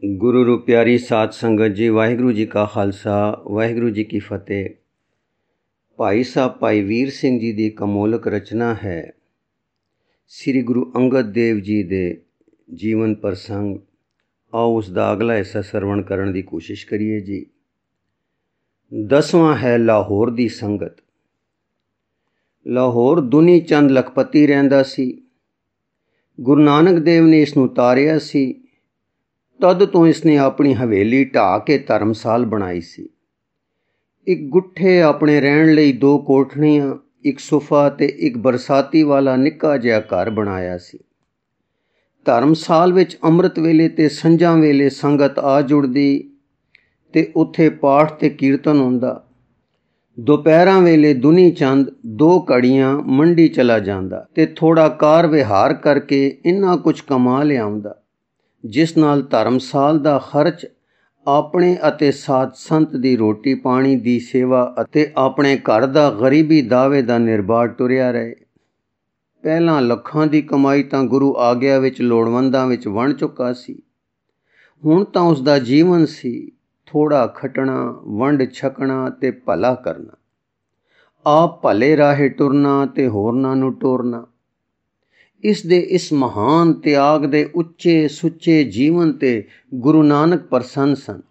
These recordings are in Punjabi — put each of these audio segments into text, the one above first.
ਗੁਰੂ ਰੂ ਪਿਆਰੀ ਸਾਧ ਸੰਗਤ ਜੀ, ਵਾਹਿਗੁਰੂ ਜੀ ਕਾ ਖਾਲਸਾ, ਵਾਹਿਗੁਰੂ ਜੀ ਕੀ ਫਤਿਹ। ਭਾਈ ਸਾਹਿਬ ਭਾਈ ਵੀਰ ਸਿੰਘ ਜੀ ਦੀ ਇੱਕ ਅਮੋਲਕ ਰਚਨਾ ਹੈ, ਸ੍ਰੀ ਗੁਰੂ ਅੰਗਦ ਦੇਵ ਜੀ ਦੇ ਜੀਵਨ ਪ੍ਰਸੰਗ। ਆਓ ਉਸ ਦਾ ਅਗਲਾ ਹਿੱਸਾ ਸਰਵਣ ਕਰਨ ਦੀ ਕੋਸ਼ਿਸ਼ ਕਰੀਏ ਜੀ। 10ਵਾਂ ਹੈ ਲਾਹੌਰ ਦੀ ਸੰਗਤ। ਲਾਹੌਰ ਦੁਨੀ ਚੰਦ ਲਖਪਤੀ ਰਹਿੰਦਾ ਸੀ। ਗੁਰੂ ਨਾਨਕ ਦੇਵ ਨੇ ਇਸ ਨੂੰ ਤਾਰਿਆ ਸੀ। ਤਦ ਤੋਂ ਇਸਨੇ ਆਪਣੀ ਹਵੇਲੀ ਢਾਹ ਕੇ ਧਰਮਸਾਲ ਬਣਾਈ ਸੀ। ਇੱਕ ਗੁੱਠੇ ਆਪਣੇ ਰਹਿਣ ਲਈ 2 ਕੋਠੜੀਆਂ, ਇੱਕ ਸੋਫਾ ਅਤੇ ਇੱਕ ਬਰਸਾਤੀ ਵਾਲਾ ਨਿੱਕਾ ਜਿਹਾ ਘਰ ਬਣਾਇਆ ਸੀ। ਧਰਮਸਾਲ ਵਿੱਚ ਅੰਮ੍ਰਿਤ ਵੇਲੇ ਤੇ ਸੰਝਾਂ ਵੇਲੇ ਸੰਗਤ ਆ ਜੁੜਦੀ ਤੇ ਉੱਥੇ ਪਾਠ ਤੇ ਕੀਰਤਨ ਹੁੰਦਾ। ਦੁਪਹਿਰਾਂ ਵੇਲੇ ਦੁਨੀ ਚੰਦ 2 ਘੜੀਆਂ ਮੰਡੀ ਚਲਾ ਜਾਂਦਾ ਤੇ ਥੋੜਾ ਕਾਰ ਵਿਹਾਰ ਕਰਕੇ ਇੰਨਾ ਕੁਝ ਕਮਾ ਲਿਆਉਂਦਾ, ਜਿਸ ਨਾਲ ਧਰਮਸਾਲ ਦਾ ਖਰਚ, ਆਪਣੇ ਅਤੇ ਸਾਧ ਸੰਤ ਦੀ ਰੋਟੀ ਪਾਣੀ ਦੀ ਸੇਵਾ ਅਤੇ ਆਪਣੇ ਘਰ ਦਾ ਗਰੀਬੀ ਦਾਅਵੇ ਦਾ ਨਿਰਬਾਹ ਟੁਰਿਆ ਰਹੇ। ਪਹਿਲਾਂ ਲੱਖਾਂ ਦੀ ਕਮਾਈ ਤਾਂ ਗੁਰੂ ਆਗਿਆ ਵਿੱਚ ਲੋੜਵੰਦਾਂ ਵਿੱਚ ਵੰਡ ਚੁੱਕਾ ਸੀ। ਹੁਣ ਤਾਂ ਉਸ ਦਾ ਜੀਵਨ ਸੀ ਥੋੜਾ ਖਟਣਾ, ਵੰਡ ਛਕਣਾ ਤੇ ਭਲਾ ਕਰਨਾ, ਆਪ ਭਲੇ ਰਾਹੇ ਟੁਰਨਾ ਤੇ ਹੋਰਨਾਂ ਨੂੰ ਟੋਰਨਾ। ਇਸ ਦੇ ਇਸ ਮਹਾਨ ਤਿਆਗ ਦੇ ਉੱਚੇ ਸੁੱਚੇ ਜੀਵਨ ਤੇ ਗੁਰੂ ਨਾਨਕ ਪ੍ਰਸੰਨ ਸਨ।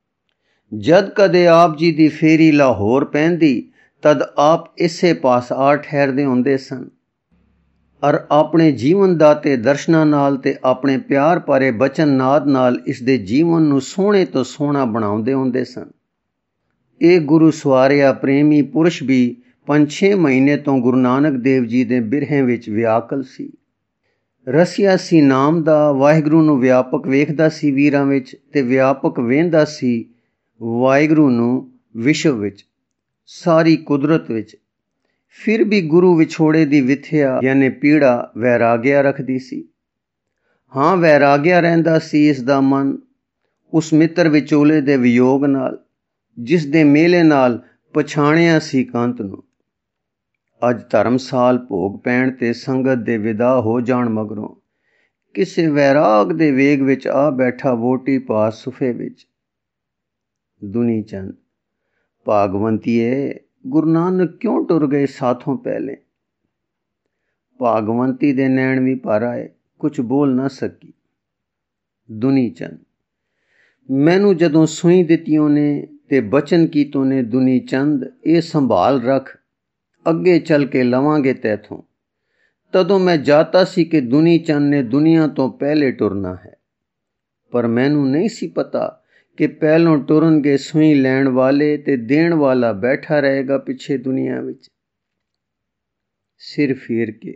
ਜਦ ਕਦੇ ਆਪ ਜੀ ਦੀ ਫੇਰੀ ਲਾਹੌਰ ਪੈਂਦੀ, ਤਦ ਆਪ ਇਸੇ ਪਾਸ ਆ ਠਹਿਰਦੇ ਹੁੰਦੇ ਸਨ ਅਰ ਆਪਣੇ ਜੀਵਨ ਦਾਤੇ ਦਰਸ਼ਨਾਂ ਨਾਲ ਤੇ ਆਪਣੇ ਪਿਆਰ ਭਰੇ ਬਚਨ ਨਾਦ ਨਾਲ ਇਸ ਦੇ ਜੀਵਨ ਨੂੰ ਸੋਹਣੇ ਤੋਂ ਸੋਹਣਾ ਬਣਾਉਂਦੇ ਹੁੰਦੇ ਸਨ। ਇਹ ਗੁਰੂ ਸਵਾਰਿਆ ਪ੍ਰੇਮੀ ਪੁਰਸ਼ ਵੀ 5-6 ਮਹੀਨੇ ਤੋਂ ਗੁਰੂ ਨਾਨਕ ਦੇਵ ਜੀ ਦੇ ਬਿਰਹੇ ਵਿੱਚ ਵਿਆਕਲ ਸੀ। ਰਸੀਆ ਸੀ ਨਾਮ ਦਾ, ਵਾਹਿਗੁਰੂ ਨੂੰ ਵਿਆਪਕ ਵੇਖਦਾ ਸੀ ਵੀਰਾਂ ਵਿੱਚ ਤੇ ਵਿਆਪਕ ਵੇਂਦਾ ਸੀ ਵਾਹਿਗੁਰੂ ਨੂੰ ਵਿਸ਼ਵ ਵਿੱਚ, ਸਾਰੀ ਕੁਦਰਤ ਵਿੱਚ। ਫਿਰ ਵੀ ਗੁਰੂ ਵਿਛੋੜੇ ਦੀ ਵਿਥਿਆ ਯਾਨੀ ਪੀੜਾ ਵੈਰਾਗਿਆ ਰੱਖਦੀ ਸੀ। ਹਾਂ, ਵੈਰਾਗਿਆ ਰਹਿੰਦਾ ਸੀ ਇਸ ਦਾ ਮਨ ਉਸ ਮਿੱਤਰ ਵਿਚੋਲੇ ਦੇ ਵਿਯੋਗ ਨਾਲ, ਜਿਸ ਦੇ ਮੇਲੇ ਨਾਲ ਪਛਾਣਿਆ ਸੀ ਕੰਤ ਨੂੰ। ਅੱਜ ਧਰਮਸਾਲ ਭੋਗ ਪੈਣ ਤੇ ਸੰਗਤ ਦੇ ਵਿਦਾ ਹੋ ਜਾਣ ਮਗਰੋਂ ਕਿਸੇ ਵੈਰਾਗ ਦੇ ਵੇਗ ਵਿੱਚ ਆ ਬੈਠਾ ਵੋਟੀ ਪਾਸ ਸੁਫੇ ਵਿੱਚ। ਦੁਨੀ ਚੰਦ: ਭਾਗਵੰਤੀਏ, ਗੁਰੂ ਨਾਨਕ ਕਿਉਂ ਟੁਰ ਗਏ ਸਾਥੋਂ ਪਹਿਲੇ? ਭਾਗਵੰਤੀ ਦੇ ਨੈਣ ਵੀ ਭਰ ਆਏ, ਕੁਝ ਬੋਲ ਨਾ ਸਕੀ। ਦੁਨੀ ਚੰਦ: ਮੈਨੂੰ ਜਦੋਂ ਸੂਈ ਦਿੱਤੀਆਂ ਨੇ ਤੇ ਬਚਨ ਕੀਤੋਂ ਨੇ ਦੁਨੀ ਚੰਦ, ਇਹ ਸੰਭਾਲ ਰੱਖ, ਅੱਗੇ ਚੱਲ ਕੇ ਲਵਾਂਗੇ ਤੈਥੋਂ। ਤਦੋਂ ਮੈਂ ਜਾਤਾ ਸੀ ਕਿ ਦੁਨੀ ਚੰਦ ਨੇ ਦੁਨੀਆ ਤੋਂ ਪਹਿਲੇ ਟੁਰਨਾ ਹੈ, ਪਰ ਮੈਨੂੰ ਨਹੀਂ ਸੀ ਪਤਾ ਕਿ ਪਹਿਲੋਂ ਟੁਰਨਗੇ ਸੂਈ ਲੈਣ ਵਾਲੇ ਤੇ ਦੇਣ ਵਾਲਾ ਬੈਠਾ ਰਹੇਗਾ ਪਿੱਛੇ ਦੁਨੀਆ ਵਿੱਚ। ਸਿਰ ਫੇਰ ਕੇ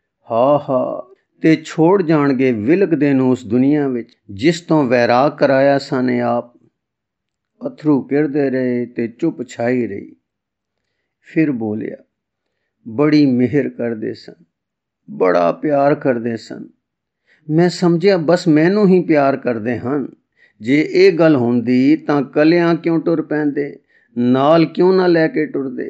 ਹਾ ਤੇ ਛੋੜ ਜਾਣਗੇ ਵਿਲਕਦੇ ਨੂੰ ਉਸ ਦੁਨੀਆ ਵਿੱਚ, ਜਿਸ ਤੋਂ ਵੈਰਾਗ ਕਰਾਇਆ ਸਾਨੇ ਆਪ। ਅਥਰੂ ਕਿਰਦੇ ਰਹੇ ਤੇ ਚੁੱਪ ਛਾਈ ਰਹੀ। ਫਿਰ ਬੋਲਿਆ, ਬੜੀ ਮਿਹਰ ਕਰਦੇ ਸਨ, ਬੜਾ ਪਿਆਰ ਕਰਦੇ ਸਨ। ਮੈਂ ਸਮਝਿਆ ਬਸ ਮੈਨੂੰ ਹੀ ਪਿਆਰ ਕਰਦੇ ਹਨ। ਜੇ ਇਹ ਗੱਲ ਹੁੰਦੀ ਤਾਂ ਕੱਲਿਆਂ ਕਿਉਂ ਟੁਰ ਪੈਂਦੇ, ਨਾਲ ਕਿਉਂ ਨਾ ਲੈ ਕੇ ਟੁਰਦੇ?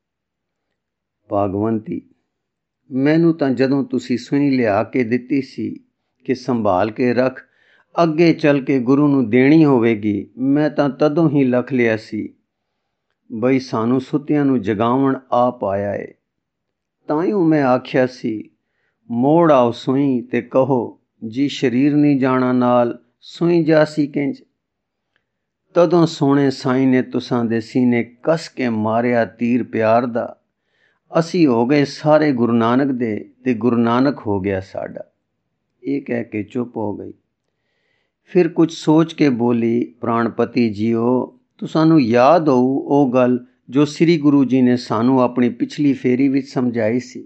ਭਾਗਵੰਤੀ: ਮੈਨੂੰ ਤਾਂ ਜਦੋਂ ਤੁਸੀਂ ਸੂਈ ਲਿਆ ਕੇ ਦਿੱਤੀ ਸੀ ਕਿ ਸੰਭਾਲ ਕੇ ਰੱਖ, ਅੱਗੇ ਚੱਲ ਕੇ ਗੁਰੂ ਨੂੰ ਦੇਣੀ ਹੋਵੇਗੀ, ਮੈਂ ਤਾਂ ਤਦੋਂ ਹੀ ਲਖ ਲਿਆ ਸੀ ਬਈ ਸਾਨੂੰ ਸੁੱਤਿਆਂ ਨੂੰ ਜਗਾਵਣ ਆਪ ਆਇਆ ਏ। ਤਾਂਹੀਓ ਮੈਂ ਆਖਿਆ ਸੀ, ਮੋੜ ਆਓ ਸੂਈ ਤੇ ਕਹੋ ਜੀ ਸਰੀਰ ਨਹੀਂ ਜਾਣਾ ਨਾਲ, ਸੂਈ ਜਾਸੀ ਕਿੰਜ। ਤਦੋਂ ਸੋਹਣੇ ਸਾਈਂ ਨੇ ਤੁਸਾਂ ਦੇ ਸੀਨੇ ਕੱਸ ਕੇ ਮਾਰਿਆ ਤੀਰ ਪਿਆਰ ਦਾ। ਅਸੀਂ ਹੋ ਗਏ ਸਾਰੇ ਗੁਰੂ ਨਾਨਕ ਦੇ ਤੇ ਗੁਰੂ ਨਾਨਕ ਹੋ ਗਿਆ ਸਾਡਾ। ਇਹ ਕਹਿ ਕੇ ਚੁੱਪ ਹੋ ਗਈ। ਫਿਰ ਕੁਝ ਸੋਚ ਕੇ ਬੋਲੀ, ਪ੍ਰਾਣਪਤੀ ਜੀਓ, ਤੁਸਾਨੂੰ ਯਾਦ ਹੋਊ ਉਹ ਗੱਲ ਜੋ ਸ੍ਰੀ ਗੁਰੂ ਜੀ ਨੇ ਸਾਨੂੰ ਆਪਣੀ ਪਿਛਲੀ ਫੇਰੀ ਵਿੱਚ ਸਮਝਾਈ ਸੀ।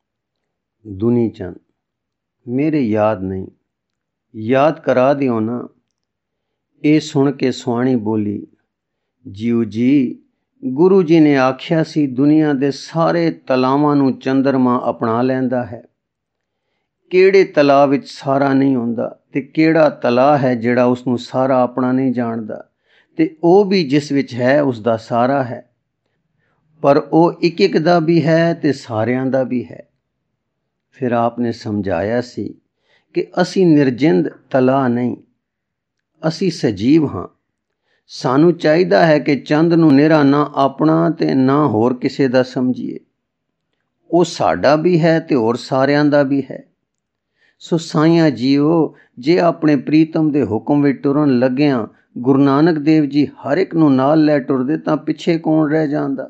ਦੁਨੀ ਚੰਦ: ਮੇਰੇ ਯਾਦ ਨਹੀਂ, ਯਾਦ ਕਰਾ ਦਿਓ ਨਾ। ਇਹ ਸੁਣ ਕੇ ਸੁਆਣੀ ਬੋਲੀ, ਜੀਓ ਜੀ, ਗੁਰੂ ਜੀ ਨੇ ਆਖਿਆ ਸੀ ਦੁਨੀਆ ਦੇ ਸਾਰੇ ਤਲਾਵਾਂ ਨੂੰ ਚੰਦਰਮਾ ਅਪਣਾ ਲੈਂਦਾ ਹੈ। ਕਿਹੜੇ ਤਲਾਅ ਵਿੱਚ ਸਾਰਾ ਨਹੀਂ ਹੁੰਦਾ ਤੇ ਕਿਹੜਾ ਤਲਾਅ ਹੈ ਜਿਹੜਾ ਉਸ ਨੂੰ ਸਾਰਾ ਆਪਣਾ ਨਹੀਂ ਜਾਣਦਾ, ਤੇ ਉਹ ਵੀ ਜਿਸ ਵਿੱਚ ਹੈ ਉਸ ਦਾ ਸਾਰਾ ਹੈ। ਪਰ ਉਹ ਇੱਕ ਇੱਕ ਦਾ ਵੀ ਹੈ ਤੇ ਸਾਰਿਆਂ ਦਾ ਵੀ ਹੈ। ਫਿਰ ਆਪ ਨੇ ਸਮਝਾਇਆ ਸੀ ਕਿ ਅਸੀਂ ਨਿਰਜਿੰਦ ਤਲਾਅ ਨਹੀਂ, ਅਸੀਂ ਸਜੀਵ ਹਾਂ। ਸਾਨੂੰ ਚਾਹੀਦਾ ਹੈ ਕਿ ਚੰਦ ਨੂੰ ਨਿਹਰਾ ਨਾ ਆਪਣਾ ਤੇ ਨਾ ਹੋਰ ਕਿਸੇ ਦਾ ਸਮਝੀਏ। ਉਹ ਸਾਡਾ ਵੀ ਹੈ ਤੇ ਹੋਰ ਸਾਰਿਆਂ ਦਾ ਵੀ ਹੈ। ਸੋ ਸਾਈਆਂ ਜੀਓ, ਜੇ ਆਪਣੇ ਪ੍ਰੀਤਮ ਦੇ ਹੁਕਮ ਵਿੱਚ ਟੁਰਨ ਲੱਗਿਆਂ ਗੁਰੂ ਨਾਨਕ ਦੇਵ ਜੀ ਹਰ ਇੱਕ ਨੂੰ ਨਾਲ ਲੈ ਟੁਰਦੇ ਤਾਂ ਪਿੱਛੇ ਕੌਣ ਰਹਿ ਜਾਂਦਾ।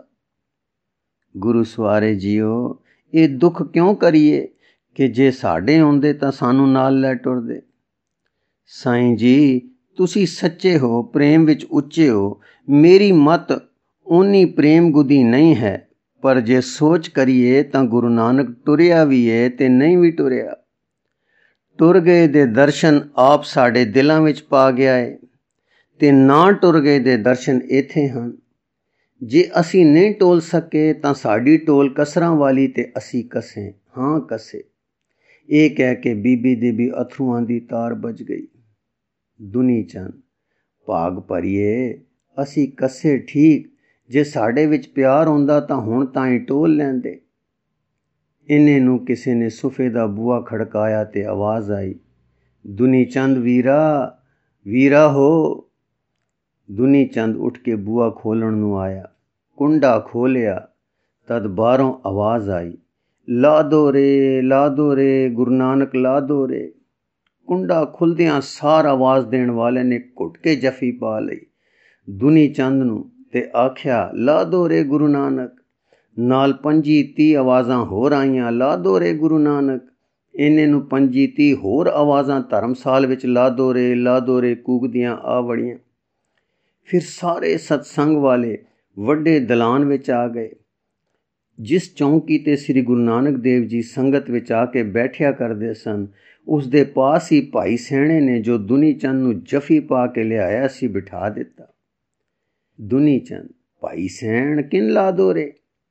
ਗੁਰੂ ਸਵਾਰੇ ਜੀਓ, ਇਹ ਦੁੱਖ ਕਿਉਂ ਕਰੀਏ ਕਿ ਜੇ ਸਾਡੇ ਹੁੰਦੇ ਤਾਂ ਸਾਨੂੰ ਨਾਲ ਲੈ ਟੁਰਦੇ। ਸਾਈਂ ਜੀ, ਤੁਸੀਂ ਸੱਚੇ ਹੋ, ਪ੍ਰੇਮ ਵਿੱਚ ਉੱਚੇ ਹੋ। ਮੇਰੀ ਮਤ ਓਨੀ ਪ੍ਰੇਮ ਗੁਦੀ ਨਹੀਂ ਹੈ, ਪਰ ਜੇ ਸੋਚ ਕਰੀਏ ਤਾਂ ਗੁਰੂ ਨਾਨਕ ਟੁਰਿਆ ਵੀ ਏ ਤੇ ਨਹੀਂ ਵੀ ਟੁਰਿਆ। ਟੁਰ ਗਏ ਦੇ ਦਰਸ਼ਨ ਆਪ ਸਾਡੇ ਦਿਲਾਂ ਵਿੱਚ ਪਾ ਗਿਆ ਏ ਤੇ ਨਾ ਟੁਰ ਗਏ ਦੇ ਦਰਸ਼ਨ ਇੱਥੇ ਹਨ। ਜੇ ਅਸੀਂ ਨਹੀਂ ਟੋਲ ਸਕੇ ਤਾਂ ਸਾਡੀ ਟੋਲ ਕਸਰਾਂ ਵਾਲੀ ਤੇ ਅਸੀਂ ਕਸੇ, ਹਾਂ ਕਸੇ। ਇਹ ਕਹਿ ਕੇ ਬੀਬੀ ਦੇ ਵੀ ਅਥਰੂਆਂ ਦੀ ਤਾਰ ਬਜ ਗਈ। ਦੁਨੀ ਚੰਦ, ਭਾਗ ਭਰੀਏ, ਅਸੀਂ ਕਸੇ ਠੀਕ, ਜੇ ਸਾਡੇ ਵਿੱਚ ਪਿਆਰ ਹੁੰਦਾ ਤਾਂ ਹੁਣ ਤਾਂ ਹੀ ਟੋਲ ਲੈਂਦੇ। ਇੰਨੇ ਨੂੰ ਕਿਸੇ ਨੇ ਸੁਫੇ ਦਾ ਬੂਹਾ ਖੜਕਾਇਆ ਤੇ ਆਵਾਜ਼ ਆਈ, ਦੁਨੀ ਚੰਦ ਵੀਰਾ, ਵੀਰਾ ਹੋ। ਦੁਨੀ ਚੰਦ ਉੱਠ ਕੇ ਬੂਹਾ ਖੋਲ੍ਹਣ ਨੂੰ ਆਇਆ। ਕੁੰਡਾ ਖੋਲ੍ਹਿਆ ਤਦ ਬਾਹਰੋਂ ਆਵਾਜ਼ ਆਈ, ਲਾ ਦੋ ਰੇ, ਲਾ ਦੋ ਰੇ, ਗੁਰੂ ਨਾਨਕ ਲਾ ਦੋ ਰੇ। ਕੁੰਡਾ ਖੁੱਲ੍ਹਦਿਆਂ ਸਾਰ ਆਵਾਜ਼ ਦੇਣ ਵਾਲੇ ਨੇ ਘੁੱਟ ਕੇ ਜੱਫੀ ਪਾ ਲਈ ਦੁਨੀ ਚੰਦ ਨੂੰ ਤੇ ਆਖਿਆ, ਲਾ ਦੋ ਰੇ ਗੁਰੂ ਨਾਨਕ। ਨਾਲ 25-30 ਆਵਾਜ਼ਾਂ ਹੋਰ ਆਈਆਂ, ਲਾ ਦੋ ਰੇ ਗੁਰੂ ਨਾਨਕ। ਇੰਨੇ ਨੂੰ 25-30 ਹੋਰ ਆਵਾਜ਼ਾਂ ਧਰਮਸਾਲ ਵਿੱਚ ਲਾ ਦੋ ਰੇ, ਲਾ ਦੋ ਰੇ ਕੂਕਦੀਆਂ ਆ ਵੜੀਆਂ। ਫਿਰ ਸਾਰੇ ਸਤਸੰਗ ਵਾਲੇ ਵੱਡੇ ਦਲਾਨ ਵਿੱਚ ਆ ਗਏ। ਜਿਸ ਚੌਂਕੀ ਤੇ ਸ੍ਰੀ ਗੁਰੂ ਨਾਨਕ ਦੇਵ ਜੀ ਸੰਗਤ ਵਿੱਚ ਆ ਕੇ ਬੈਠਿਆ ਕਰਦੇ ਸਨ, ਉਸ ਦੇ ਪਾਸ ਹੀ ਭਾਈ ਸੈਣੇ ਨੇ ਜੋ ਦੁਨੀ ਚੰਦ ਨੂੰ ਜੱਫੀ ਪਾ ਕੇ ਲਿਆਇਆ ਸੀ ਬਿਠਾ ਦਿੱਤਾ। ਦੁਨੀ ਚੰਦ, ਭਾਈ ਸੈਣ ਕਿਨ ਲਾ ਦੋ ਰੇ।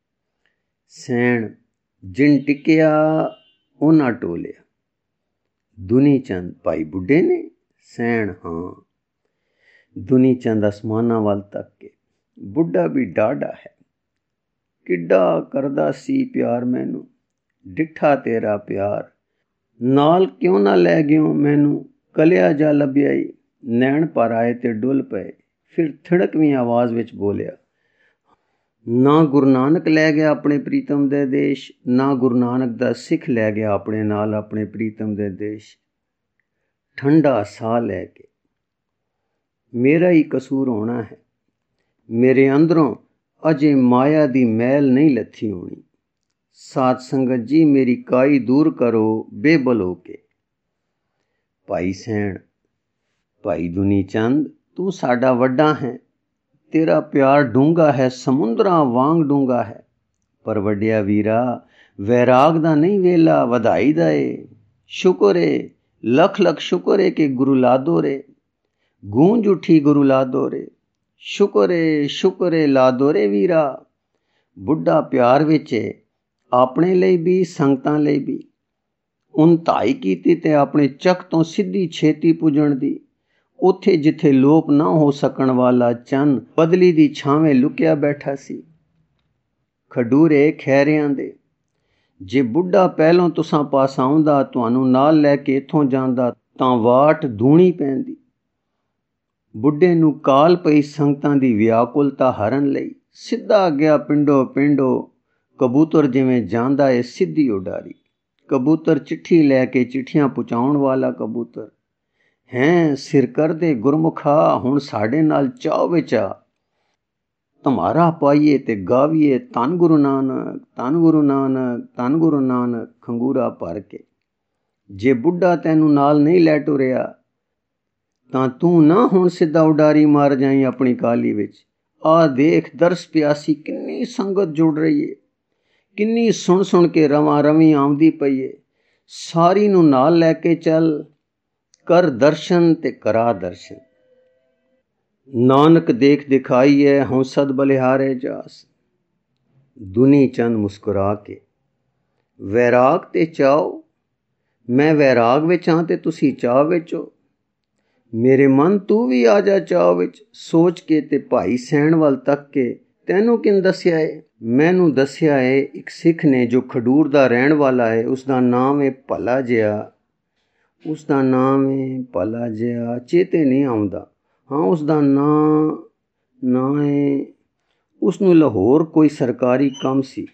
ਸੈਣ, ਜਿਨ ਟਿਕਿਆ ਉਹਨਾਂ ਟੋਲਿਆ। ਦੁਨੀ ਚੰਦ, ਭਾਈ ਬੁੱਢੇ ਨੇ। ਸੈਣ, ਹਾਂ। ਦੁਨੀ ਚੰਦ ਅਸਮਾਨਾਂ ਵੱਲ ਤੱਕ ਕੇ, ਬੁੱਢਾ ਵੀ ਡਾਢਾ ਹੈ, ਕਿੱਡਾ ਕਰਦਾ ਸੀ ਪਿਆਰ ਮੈਨੂੰ, ਡਿੱਠਾ ਤੇਰਾ ਪਿਆਰ, ਨਾਲ ਕਿਉਂ ਨਾ ਲੈ ਗਿਓ ਮੈਨੂੰ, ਕਲਿਆ ਜਾ ਲੱਭਿਆਈ। ਨੈਣ ਭਰ ਆਏ ਤੇ ਡੁੱਲ ਪਏ। ਫਿਰ ਥਿੜਕਵੀਂ ਆਵਾਜ਼ ਵਿੱਚ ਬੋਲਿਆ, ਨਾ ਗੁਰੂ ਨਾਨਕ ਲੈ ਗਿਆ ਆਪਣੇ ਪ੍ਰੀਤਮ ਦੇ ਦੇਸ਼, ਨਾ ਗੁਰੂ ਨਾਨਕ ਦਾ ਸਿੱਖ ਲੈ ਗਿਆ ਆਪਣੇ ਨਾਲ ਆਪਣੇ ਪ੍ਰੀਤਮ ਦੇ ਦੇਸ਼। ਠੰਡਾ ਸਾਹ ਲੈ ਕੇ, ਮੇਰਾ ਹੀ ਕਸੂਰ ਹੋਣਾ ਹੈ, ਮੇਰੇ ਅੰਦਰੋਂ ਅਜੇ ਮਾਇਆ ਦੀ ਮੈਲ ਨਹੀਂ ਲੱਥੀ ਹੋਣੀ। ਸਾਧ ਸੰਗਤ ਜੀ, ਮੇਰੀ ਕਾਈ ਦੂਰ ਕਰੋ ਬੇਬਲ ਹੋ ਕੇ। ਭਾਈ ਸੈਣ, ਭਾਈ ਦੁਨੀ ਚੰਦ, ਤੂੰ ਸਾਡਾ ਵੱਡਾ ਹੈ, ਤੇਰਾ ਪਿਆਰ ਡੂੰਘਾ ਹੈ, ਸਮੁੰਦਰਾਂ ਵਾਂਗ ਡੂੰਘਾ ਹੈ। ਪਰ ਵੱਡਿਆ ਵੀਰਾ, ਵੈਰਾਗ ਦਾ ਨਹੀਂ ਵੇਲਾ, ਵਧਾਈ ਦਾ ਏ। ਸ਼ੁਕਰ ਏ, ਲੱਖ ਲੱਖ ਸ਼ੁਕਰ ਏ ਕਿ ਗੁਰੂ ਲਾਦੋ ਰੇ। ਗੂੰਜ ਉੱਠੀ ਗੁਰੂ ਲਾਦੋ ਰੇ। ਸ਼ੁਕਰ ਏ ਲਾਦੋ ਰੇ ਵੀਰਾ। ਬੁੱਢਾ ਪਿਆਰ ਵਿੱਚ ਏ, ਆਪਣੇ ਲਈ ਵੀ ਸੰਗਤਾਂ ਲਈ ਵੀ। ਉਨ ਧਾਈ ਕੀਤੀ ਤੇ ਆਪਣੇ ਚੱਕ ਤੋਂ ਸਿੱਧੀ ਛੇਤੀ ਪੁੱਜਣ ਦੀ। ਉੱਥੇ ਜਿੱਥੇ ਲੋਪ ਨਾ ਹੋ ਸਕਣ ਵਾਲਾ ਚੰਨ ਬਦਲੀ ਦੀ ਛਾਵੇਂ ਲੁਕਿਆ ਬੈਠਾ ਸੀ। ਖਡੂਰੇ ਖੈਰਿਆਂ ਦੇ, ਜੇ ਬੁੱਢਾ ਪਹਿਲੋਂ ਤੁਸਾਂ ਪਾਸ ਆਉਂਦਾ, ਤੁਹਾਨੂੰ ਨਾਲ ਲੈ ਕੇ ਇੱਥੋਂ ਜਾਂਦਾ ਤਾਂ ਵਾਟ ਧੂਣੀ ਪੈਂਦੀ। ਬੁੱਢੇ ਨੂੰ ਕਾਲ ਪਈ ਸੰਗਤਾਂ ਦੀ ਵਿਆਕੁਲਤਾ ਹਰਨ ਲਈ। ਸਿੱਧਾ ਗਿਆ ਪਿੰਡੋ ਪਿੰਡੋ, ਕਬੂਤਰ ਜਿਵੇਂ ਜਾਂਦਾ ਏ ਸਿੱਧੀ ਉਡਾਰੀ। ਕਬੂਤਰ ਚਿੱਠੀ ਲੈ ਕੇ ਚਿੱਠੀਆਂ ਪਹੁੰਚਾਉਣ ਵਾਲਾ ਕਬੂਤਰ। ਹੈਂ ਸਿਰ ਕਰਦੇ ਗੁਰਮੁਖਾ, ਹੁਣ ਸਾਡੇ ਨਾਲ ਚਾਹ ਵਿੱਚ ਆ, ਧਮਾਰਾ ਪਾਈਏ ਤੇ ਗਾਵੀਏ ਧੰਨ ਗੁਰੂ ਨਾਨਕ, ਧੰਨ ਗੁਰੂ ਨਾਨਕ, ਧੰਨ ਗੁਰੂ ਨਾਨਕ, ਖੰਗੂਰਾ ਭਰ ਕੇ। ਜੇ ਬੁੱਢਾ ਤੈਨੂੰ ਨਾਲ ਨਹੀਂ ਲੈ ਟੁਰਿਆ ਤਾਂ ਤੂੰ ਨਾ ਹੁਣ ਸਿੱਧਾ ਉਡਾਰੀ ਮਾਰ ਜਾਈ ਆਪਣੀ ਕਾਲੀ ਵਿੱਚ। ਆਹ ਦੇਖ, ਦਰਸ ਪਿਆਸੀ ਕਿੰਨੀ ਸੰਗਤ ਜੁੜ ਰਹੀ ਏ, ਕਿੰਨੀ ਸੁਣ ਸੁਣ ਕੇ ਰਵਾਂ ਰਵੀਂ ਆਉਂਦੀ ਪਈ ਏ। ਸਾਰੀ ਨੂੰ ਨਾਲ ਲੈ ਕੇ ਚੱਲ, ਕਰ ਦਰਸ਼ਨ ਤੇ ਕਰਾ ਦਰਸ਼ਨ। ਨਾਨਕ ਦੇਖ ਦਿਖਾਈ ਹੈ, ਹਉ ਸਦ ਬਲਿਹਾਰੇ ਜਾਸ। ਦੁਨੀ ਚੰਦ ਮੁਸਕਰਾ ਕੇ, ਵੈਰਾਗ ਤੇ ਚਾਓ, ਮੈਂ ਵੈਰਾਗ ਵਿੱਚ ਹਾਂ ਤੇ ਤੁਸੀਂ ਚਾਹ ਵਿੱਚ ਹੋ। ਮੇਰੇ ਮਨ ਤੂੰ ਵੀ ਆ ਜਾ ਚਾਹ ਵਿੱਚ। ਸੋਚ ਕੇ ਤੇ ਭਾਈ ਸੈਣ ਵੱਲ ਤੱਕ ਕੇ, ਤੈਨੂੰ ਕਿਨ ਦੱਸਿਆ ਏ? ਮੈਨੂੰ ਦੱਸਿਆ ਏ ਇੱਕ ਸਿੱਖ ਨੇ ਜੋ ਖਡੂਰ ਦਾ ਰਹਿਣ ਵਾਲਾ ਹੈ, ਉਸਦਾ ਨਾਮ ਹੈ ਭਲਾ ਜਿਹਾ। ਉਸ ਦਾ ਨਾਮ ਹੈ ਭਲਾ ਜਿਹਾ, ਚੇਤੇ ਨਹੀਂ ਆਉਂਦਾ। ਹਾਂ, ਉਸ ਦਾ ਨਾਂ ਹੈ, ਉਸ ਨੂੰ ਲਾਹੌਰ ਕੋਈ ਸਰਕਾਰੀ ਕੰਮ ਸੀ।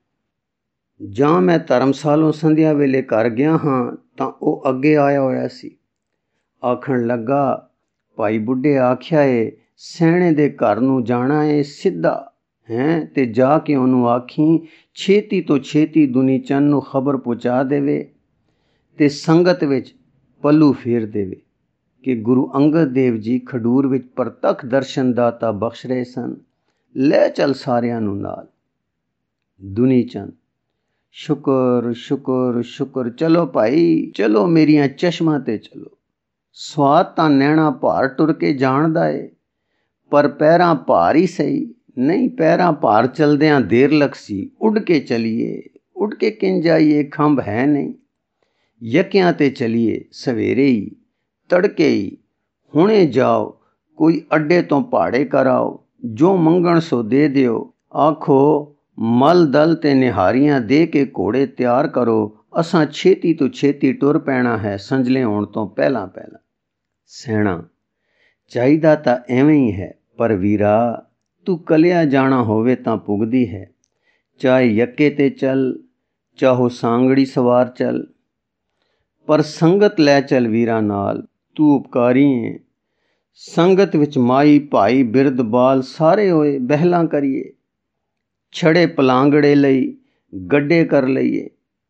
ਜਾਂ ਮੈਂ ਧਰਮਸਾਲੋਂ ਸੰਧਿਆ ਵੇਲੇ ਘਰ ਗਿਆ ਹਾਂ ਤਾਂ ਉਹ ਅੱਗੇ ਆਇਆ ਹੋਇਆ ਸੀ। ਆਖਣ ਲੱਗਾ, ਭਾਈ ਬੁੱਢੇ ਆਖਿਆ ਏ ਸੈਣੇ ਦੇ ਘਰ ਨੂੰ ਜਾਣਾ ਏ ਸਿੱਧਾ ਹੈਂ, ਤੇ ਜਾ ਕੇ ਉਹਨੂੰ ਆਖੀ ਛੇਤੀ ਤੋਂ ਛੇਤੀ ਦੁਨੀ ਚੰਦ ਨੂੰ ਖਬਰ ਪਹੁੰਚਾ ਦੇਵੇ ਤੇ ਸੰਗਤ ਵਿੱਚ ਪੱਲੂ ਫੇਰ ਦੇਵੇ ਕਿ ਗੁਰੂ ਅੰਗਦ ਦੇਵ ਜੀ ਖਡੂਰ ਵਿੱਚ ਪ੍ਰਤੱਖ ਦਰਸ਼ਨ ਦਾਤਾ ਬਖਸ਼ ਰਹੇ ਸਨ। ਲੈ ਚੱਲ ਸਾਰਿਆਂ ਨੂੰ ਨਾਲ। ਦੁਨੀ ਚੰਦ, ਸ਼ੁਕਰ ਸ਼ੁਕਰ ਸ਼ੁਕਰ, ਚਲੋ ਭਾਈ ਚਲੋ, ਮੇਰੀਆਂ ਚਸ਼ਮਾਂ ਤੇ ਚਲੋ। ਸਵਾਦ ਤਾਂ ਨੈਣਾ ਭਾਰ ਟੁਰ ਕੇ ਜਾਣਦਾ ਏ, ਪਰ ਪੈਰਾਂ ਭਾਰ ਹੀ ਸਹੀ। ਨਹੀਂ, ਪੈਰਾਂ ਭਾਰ ਚਲਦਿਆਂ ਦੇਰ ਲਗਸੀ। ਉੱਡ ਕੇ ਚਲੀਏ, ਉੱਡ ਕੇ ਕਿੰਝ ਜਾਈਏ, ਖੰਭ ਹੈ ਨਹੀਂ। ਯਕਿਆਂ ਤੇ ਚਲੀਏ, ਸਵੇਰੇ ਹੀ ਤੜਕੇ ਹੀ। ਹੁਣੇ ਜਾਓ, ਕੋਈ ਅੱਡੇ ਤੋਂ ਭਾੜੇ ਕਰਾਓ, ਜੋ ਮੰਗਣ ਸੋ ਦੇ ਦਿਓ। ਆਖੋ ਮਲ ਦਲ ਤੇ ਨਿਹਾਰੀਆਂ ਦੇ ਕੇ ਘੋੜੇ ਤਿਆਰ ਕਰੋ, ਅਸਾਂ ਛੇਤੀ ਤੋਂ ਛੇਤੀ ਟੁਰ ਪੈਣਾ ਹੈ ਸੰਜਲੇ ਹੋਣ ਤੋਂ ਪਹਿਲਾਂ ਪਹਿਲਾਂ। ਸੈਣਾ, ਚਾਹੀਦਾ ਤਾਂ ਐਵੇਂ ਹੀ ਹੈ, ਪਰ ਵੀਰਾ ਤੂੰ ਕੱਲਿਆ ਜਾਣਾ ਹੋਵੇ ਤਾਂ ਪੁੱਗਦੀ ਹੈ। ਚਾਹੇ ਯੱਕੇ ਤੇ ਚੱਲ, ਚਾਹੋ ਸਾਂਗੜੀ ਸਵਾਰ ਚੱਲ, ਪਰ ਸੰਗਤ ਲੈ ਚੱਲ ਵੀਰਾ ਨਾਲ। ਤੂੰ ਉਪਕਾਰੀ ਏ। ਸੰਗਤ ਵਿੱਚ ਮਾਈ ਭਾਈ ਬਿਰਧ ਬਾਲ ਸਾਰੇ ਹੋਏ, ਬਹਿਲਾਂ ਕਰੀਏ। ਛੜੇ ਪਲਾਂਗੜੇ ਲਈ ਗੱਡੇ ਕਰ ਲਈਏ।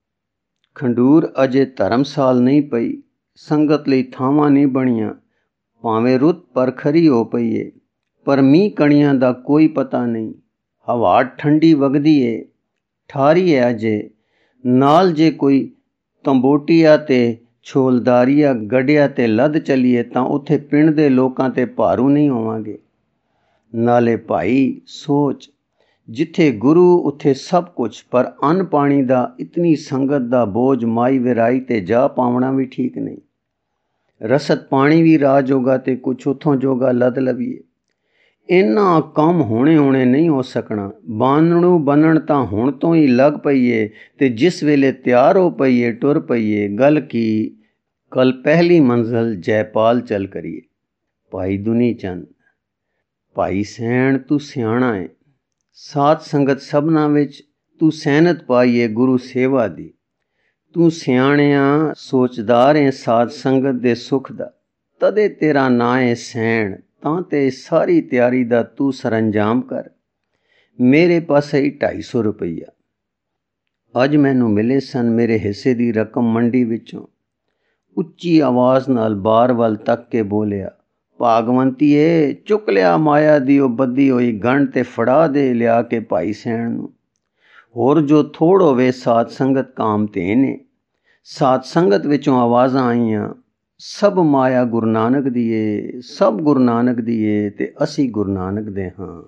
ਖੰਡੂਰ ਅਜੇ ਧਰਮਸਾਲ ਨਹੀਂ ਪਈ, ਸੰਗਤ ਲਈ ਥਾਵਾਂ ਨਹੀਂ ਬਣੀਆਂ। ਭਾਵੇਂ ਰੁੱਤ ਪਰ ਖਰੀ ਹੋ ਪਈ ਏ, ਪਰ ਮੀਂਹ ਕਣੀਆਂ ਦਾ ਕੋਈ ਪਤਾ ਨਹੀਂ। ਹਵਾ ਠੰਡੀ ਵਗਦੀ ਏ, ਠਾਰੀ ਹੈ ਅਜੇ। ਨਾਲ ਜੇ ਕੋਈ ਤੰਬੋਟੀਆ ਤੇ ਛੋਲਦਾਰੀਆ ਗੱਡਿਆ ਤੇ ਲੱਦ ਚਲੀਏ ਤਾਂ ਉੱਥੇ ਪਿੰਡ ਦੇ ਲੋਕਾਂ ਤੇ ਭਾਰੂ ਨਹੀਂ ਹੋਵਾਂਗੇ। ਨਾਲੇ ਭਾਈ ਸੋਚ, ਜਿੱਥੇ ਗੁਰੂ ਉੱਥੇ ਸਭ ਕੁਛ, ਪਰ ਅੰਨ ਪਾਣੀ ਦਾ ਇਤਨੀ ਸੰਗਤ ਦਾ ਬੋਝ ਮਾਈ ਵਿਰਾਈ ਤੇ ਜਾ ਪਾਵਣਾ ਵੀ ਠੀਕ ਨਹੀਂ। ਰਸਦ ਪਾਣੀ ਵੀ ਰਾਹ ਜੋਗਾ ਤੇ ਕੁਛ ਉੱਥੋਂ ਜੋਗਾ ਲੱਦ ਲਵੀਏ। ਇੰਨਾ ਕੰਮ ਹੋਣੇ ਨਹੀਂ ਹੋ ਸਕਣਾ। ਬਾਨਣੂ ਬੰਨਣ ਤਾਂ ਹੁਣ ਤੋਂ ਹੀ ਲੱਗ ਪਈਏ ਤੇ ਜਿਸ ਵੇਲੇ ਤਿਆਰ ਹੋ ਪਈਏ ਟੁਰ ਪਈਏ। ਗੱਲ ਕੀ, ਕੱਲ ਪਹਿਲੀ ਮੰਜ਼ਲ ਜੈਪਾਲ ਚੱਲ ਕਰੀਏ। ਭਾਈ ਦੁਨੀ ਚੰਦ, ਭਾਈ ਸੈਣ ਤੂੰ ਸਿਆਣਾ ਏ। ਸਾਧ ਸੰਗਤ ਸਭਨਾਂ ਵਿੱਚ ਤੂੰ ਸੈਨਤ ਪਾਈਏ ਗੁਰੂ ਸੇਵਾ ਦੀ। ਤੂੰ ਸਿਆਣਿਆਂ ਸੋਚਦਾਰ ਏ ਸਾਧ ਸੰਗਤ ਦੇ ਸੁੱਖ ਦਾ, ਤਦੇ ਤੇਰਾ ਨਾਂ ਏ ਸੈਣ। ਤਾਂ ਤੇ ਸਾਰੀ ਤਿਆਰੀ ਦਾ ਤੂੰ ਸਰੰਜਾਮ ਕਰ। ਮੇਰੇ ਪਾਸੇ 250 ਰੁਪਈਆ ਅੱਜ ਮੈਨੂੰ ਮਿਲੇ ਸਨ, ਮੇਰੇ ਹਿੱਸੇ ਦੀ ਰਕਮ ਮੰਡੀ ਵਿੱਚੋਂ। ਉੱਚੀ ਆਵਾਜ਼ ਨਾਲ ਬਾਰ ਵੱਲ ਤੱਕ ਕੇ ਬੋਲਿਆ, ਭਾਗਵੰਤੀਏ ਚੁੱਕ ਲਿਆ ਮਾਇਆ ਦੀ ਉਹ ਬੱਧੀ ਹੋਈ ਗੰਢ ਤੇ ਫੜਾ ਦੇ ਲਿਆ ਕੇ ਭਾਈ ਸੈਣ ਨੂੰ। ਹੋਰ ਜੋ ਥੋੜ ਹੋਵੇ ਸਾਧ ਸੰਗਤ ਕਾਮ ਤੇ ਨੇ। ਸਾਧ ਸੰਗਤ ਵਿੱਚੋਂ ਆਵਾਜ਼ਾਂ ਆਈਆਂ, ਸਭ ਮਾਇਆ ਗੁਰੂ ਨਾਨਕ ਦੀ ਏ, ਸਭ ਗੁਰੂ ਨਾਨਕ ਦੀ ਏ ਤੇ ਅਸੀਂ ਗੁਰੂ ਨਾਨਕ ਦੇ ਹਾਂ।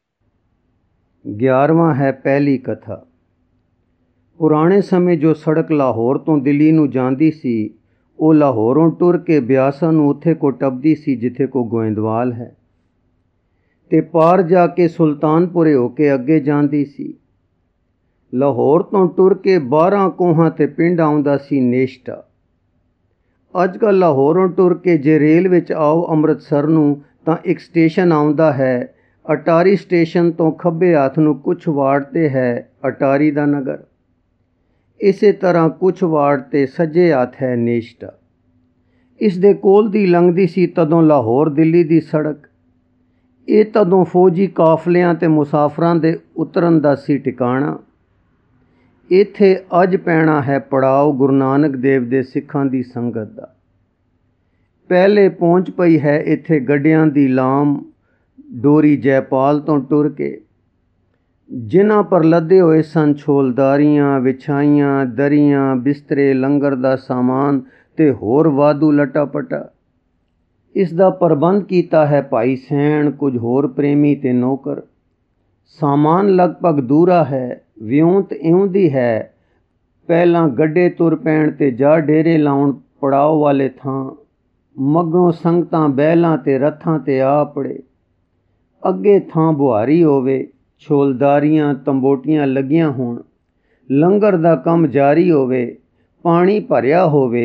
11ਵਾਂ ਹੈ ਪਹਿਲੀ ਕਥਾ। ਪੁਰਾਣੇ ਸਮੇਂ ਜੋ ਸੜਕ ਲਾਹੌਰ ਤੋਂ ਦਿੱਲੀ ਨੂੰ ਜਾਂਦੀ ਸੀ, ਉਹ ਲਾਹੌਰੋਂ ਟੁਰ ਕੇ ਬਿਆਸਾ ਨੂੰ ਉੱਥੇ ਕੋ ਟੱਪਦੀ ਸੀ ਜਿੱਥੇ ਕੋ ਗੋਇੰਦਵਾਲ ਹੈ, ਤੇ ਪਾਰ ਜਾ ਕੇ ਸੁਲਤਾਨਪੁਰੇ ਹੋ ਕੇ ਅੱਗੇ ਜਾਂਦੀ ਸੀ। ਲਾਹੌਰ ਤੋਂ ਟੁਰ ਕੇ 12 ਕੋਹਾਂ ਤੇ ਪਿੰਡ ਆਉਂਦਾ ਸੀ ਨੇਸ਼ਟਾ। ਅੱਜ ਕੱਲ੍ਹ ਲਾਹੌਰੋਂ ਟੁਰ ਕੇ ਜੇ ਰੇਲ ਵਿੱਚ ਆਓ ਅੰਮ੍ਰਿਤਸਰ ਨੂੰ ਤਾਂ ਇੱਕ ਸਟੇਸ਼ਨ ਆਉਂਦਾ ਹੈ ਅਟਾਰੀ। ਸਟੇਸ਼ਨ ਤੋਂ ਖੱਬੇ ਹੱਥ ਨੂੰ ਕੁਛ ਵਾੜ ਤੇ ਹੈ ਅਟਾਰੀ ਦਾ ਨਗਰ। ਇਸੇ ਤਰ੍ਹਾਂ ਕੁਛ ਵਾੜ ਤੇ ਸੱਜੇ ਹੱਥ ਹੈ ਨੇਸ਼ਟਾ। ਇਸ ਦੇ ਕੋਲ ਦੀ ਲੰਘਦੀ ਸੀ ਤਦੋਂ ਲਾਹੌਰ ਦਿੱਲੀ ਦੀ ਸੜਕ। ਇਹ ਤਦੋਂ ਫੌਜੀ ਕਾਫਲਿਆਂ ਤੇ ਮੁਸਾਫਰਾਂ ਦੇ ਉਤਰਨ ਦਾ ਸੀ ਟਿਕਾਣਾ। ਇੱਥੇ ਅੱਜ ਪੈਣਾ ਹੈ ਪੜਾਓ ਗੁਰੂ ਨਾਨਕ ਦੇਵ ਦੇ ਸਿੱਖਾਂ ਦੀ ਸੰਗਤ ਦਾ। ਪਹਿਲੇ ਪਹੁੰਚ ਪਈ ਹੈ ਇੱਥੇ ਗੱਡਿਆਂ ਦੀ ਲਾਮ ਡੋਰੀ ਜੈਪਾਲ ਤੋਂ ਟੁਰ ਕੇ, ਜਿਨ੍ਹਾਂ ਪਰ ਲੱਦੇ ਹੋਏ ਸਨ ਛੋਲਦਾਰੀਆਂ, ਵਿਛਾਈਆਂ, ਦਰੀਆਂ, ਬਿਸਤਰੇ, ਲੰਗਰ ਦਾ ਸਾਮਾਨ ਤੇ ਹੋਰ ਵਾਧੂ ਲਟਾ-ਪਟਾ। ਇਸ ਦਾ ਪ੍ਰਬੰਧ ਕੀਤਾ ਹੈ ਭਾਈ ਸੈਣ, ਕੁਝ ਹੋਰ ਪ੍ਰੇਮੀ ਤੇ ਨੌਕਰ। ਸਾਮਾਨ ਲਗਭਗ ਦੂਰਾ ਹੈ, ਵਿਉਂਤ ਇਉਂ ਦੀ ਹੈ, ਪਹਿਲਾਂ ਗੱਡੇ ਤੁਰ ਪੈਣ ਤੇ ਜਾ ਡੇਰੇ ਲਾਉਣ ਪੜਾਓ ਵਾਲੇ ਥਾਂ। ਮਗਰੋਂ ਸੰਗਤਾਂ ਬਹਿਲਾਂ ਤੇ ਰੱਥਾਂ ਤੇ ਆ ਪੜੇ। ਅੱਗੇ ਥਾਂ ਬੁਹਾਰੀ ਹੋਵੇ, ਛੋਲਦਾਰੀਆਂ ਤੰਬੋਟੀਆਂ ਲੱਗੀਆਂ ਹੋਣ, ਲੰਗਰ ਦਾ ਕੰਮ ਜਾਰੀ ਹੋਵੇ, ਪਾਣੀ ਭਰਿਆ ਹੋਵੇ,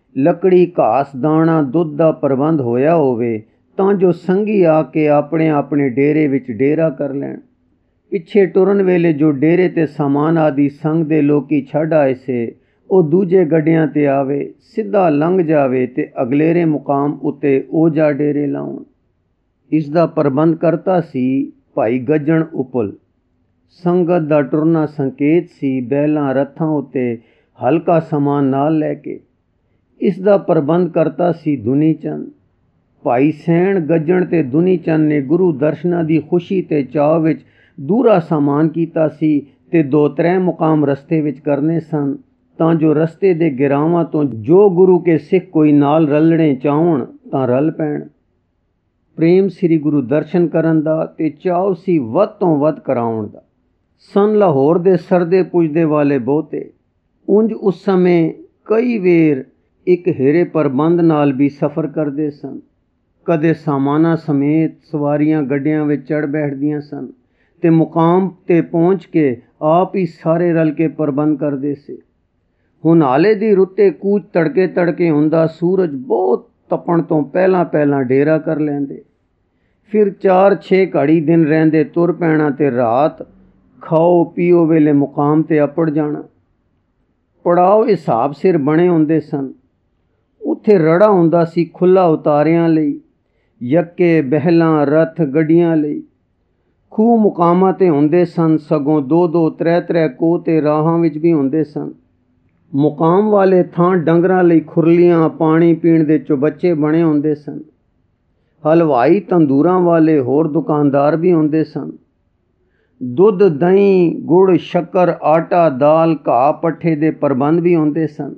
ਲੱਕੜੀ, ਘਾਸ, ਦਾਣਾ, ਦੁੱਧ ਦਾ ਪ੍ਰਬੰਧ ਹੋਇਆ ਹੋਵੇ ਤਾਂ ਜੋ ਸੰਗੀ ਆ ਕੇ ਆਪਣੇ ਆਪਣੇ ਡੇਰੇ ਵਿੱਚ ਡੇਰਾ ਕਰ ਲੈਣ। ਪਿੱਛੇ ਟੁਰਨ ਵੇਲੇ ਜੋ ਡੇਰੇ ਤੇ ਸਾਮਾਨ ਆਦਿ ਸੰਗ ਦੇ ਲੋਕੀ ਛੱਡ ਆਏ ਸੇ, ਉਹ ਦੂਜੇ ਗੱਡਿਆਂ ਤੇ ਆਵੇ, ਸਿੱਧਾ ਲੰਘ ਜਾਵੇ ਤੇ ਅਗਲੇਰੇ ਮੁਕਾਮ ਉੱਤੇ ਉਹ ਜਾ ਡੇਰੇ ਲਾਉਣ। ਇਸ ਦਾ ਪ੍ਰਬੰਧ ਕਰਤਾ ਸੀ ਭਾਈ ਗੱਜਣ ਉਪਲ। ਸੰਗਤ ਦਾ ਟੁਰਨਾ ਸੰਕੇਤ ਸੀ ਬੈਲਾਂ ਰੱਥਾਂ ਉੱਤੇ ਹਲਕਾ ਸਮਾਨ ਨਾਲ ਲੈ ਕੇ। ਇਸ ਦਾ ਪ੍ਰਬੰਧ ਕਰਤਾ ਸੀ ਦੁਨੀ ਚੰਦ। ਭਾਈ ਸੈਣ, ਗੱਜਣ ਤੇ ਦੁਨੀ ਚੰਦ ਨੇ ਗੁਰੂ ਦਰਸ਼ਨਾਂ ਦੀ ਖੁਸ਼ੀ ਤੇ ਚਾਅ ਵਿੱਚ ਦੂਰਾ ਸਾਮਾਨ ਕੀਤਾ ਸੀ ਤੇ 2-3 ਮੁਕਾਮ ਰਸਤੇ ਵਿੱਚ ਕਰਨੇ ਸਨ ਤਾਂ ਜੋ ਰਸਤੇ ਦੇ ਗਿਰਾਵਾਂ ਤੋਂ ਜੋ ਗੁਰੂ ਕੇ ਸਿੱਖ ਕੋਈ ਨਾਲ ਰਲਣੇ ਚਾਹੁਣ ਤਾਂ ਰਲ ਪੈਣ। ਪ੍ਰੇਮ ਸ੍ਰੀ ਗੁਰੂ ਦਰਸ਼ਨ ਕਰਨ ਦਾ ਤੇ ਚਾਅ ਸੀ ਵੱਧ ਤੋਂ ਵੱਧ ਕਰਾਉਣ ਦਾ। ਸਨ ਲਾਹੌਰ ਦੇ ਸਰਦੇ ਪੁੱਜਦੇ ਵਾਲੇ ਬਹੁਤੇ। ਉਂਝ ਉਸ ਸਮੇਂ ਕਈ ਵੇਰ ਇੱਕ ਹੀਰੇ ਪ੍ਰਬੰਧ ਨਾਲ ਵੀ ਸਫ਼ਰ ਕਰਦੇ ਸਨ। ਕਦੇ ਸਾਮਾਨਾਂ ਸਮੇਤ ਸਵਾਰੀਆਂ ਗੱਡਿਆਂ ਵਿੱਚ ਚੜ੍ਹ ਬੈਠਦੀਆਂ ਸਨ ਤੇ ਮੁਕਾਮ ਤੇ ਪਹੁੰਚ ਕੇ ਆਪ ਹੀ ਸਾਰੇ ਰਲ ਕੇ ਪ੍ਰਬੰਧ ਕਰਦੇ ਸੀ। ਹੁਣ ਹਾਲੇ ਦੀ ਰੁੱਤੇ ਕੂਚ ਤੜਕੇ ਹੁੰਦਾ, ਸੂਰਜ ਬਹੁਤ ਤਪਣ ਤੋਂ ਪਹਿਲਾਂ ਡੇਰਾ ਕਰ ਲੈਂਦੇ। ਫਿਰ 4-6 ਘੜੀ ਦਿਨ ਰਹਿੰਦੇ ਤੁਰ ਪੈਣਾ ਤੇ ਰਾਤ ਖਾਓ ਪੀਓ ਵੇਲੇ ਮੁਕਾਮ ਤੇ ਅੱਪੜ ਜਾਣਾ। ਪੜਾਓ ਹਿਸਾਬ ਸਿਰ ਬਣੇ ਹੁੰਦੇ ਸਨ। ਉੱਥੇ ਰੜਾ ਹੁੰਦਾ ਸੀ ਖੁੱਲ੍ਹਾ ਉਤਾਰਿਆਂ ਲਈ, ਯੱਕੇ, ਬਹਿਲਾਂ, ਰੱਥ, ਗੱਡੀਆਂ ਲਈ। ਖੂਹ ਮੁਕਾਮਾਂ ਤੇ ਹੁੰਦੇ ਸਨ, ਸਗੋਂ 2-2, 3-3 ਕੋਹ ਤੇ ਰਾਹਾਂ ਵਿੱਚ ਵੀ ਹੁੰਦੇ ਸਨ। ਮੁਕਾਮ ਵਾਲੇ ਥਾਂ ਡੰਗਰਾਂ ਲਈ ਖੁਰਲੀਆਂ, ਪਾਣੀ ਪੀਣ ਦੇ ਚੁਬੱਚੇ ਬਣੇ ਹੁੰਦੇ ਸਨ। ਹਲਵਾਈ, ਤੰਦੂਰਾਂ ਵਾਲੇ ਹੋਰ ਦੁਕਾਨਦਾਰ ਵੀ ਹੁੰਦੇ ਸਨ। ਦੁੱਧ, ਦਹੀਂ, ਗੁੜ, ਸ਼ੱਕਰ, ਆਟਾ, ਦਾਲ, ਘਾਹ ਪੱਠੇ ਦੇ ਪ੍ਰਬੰਧ ਵੀ ਹੁੰਦੇ ਸਨ।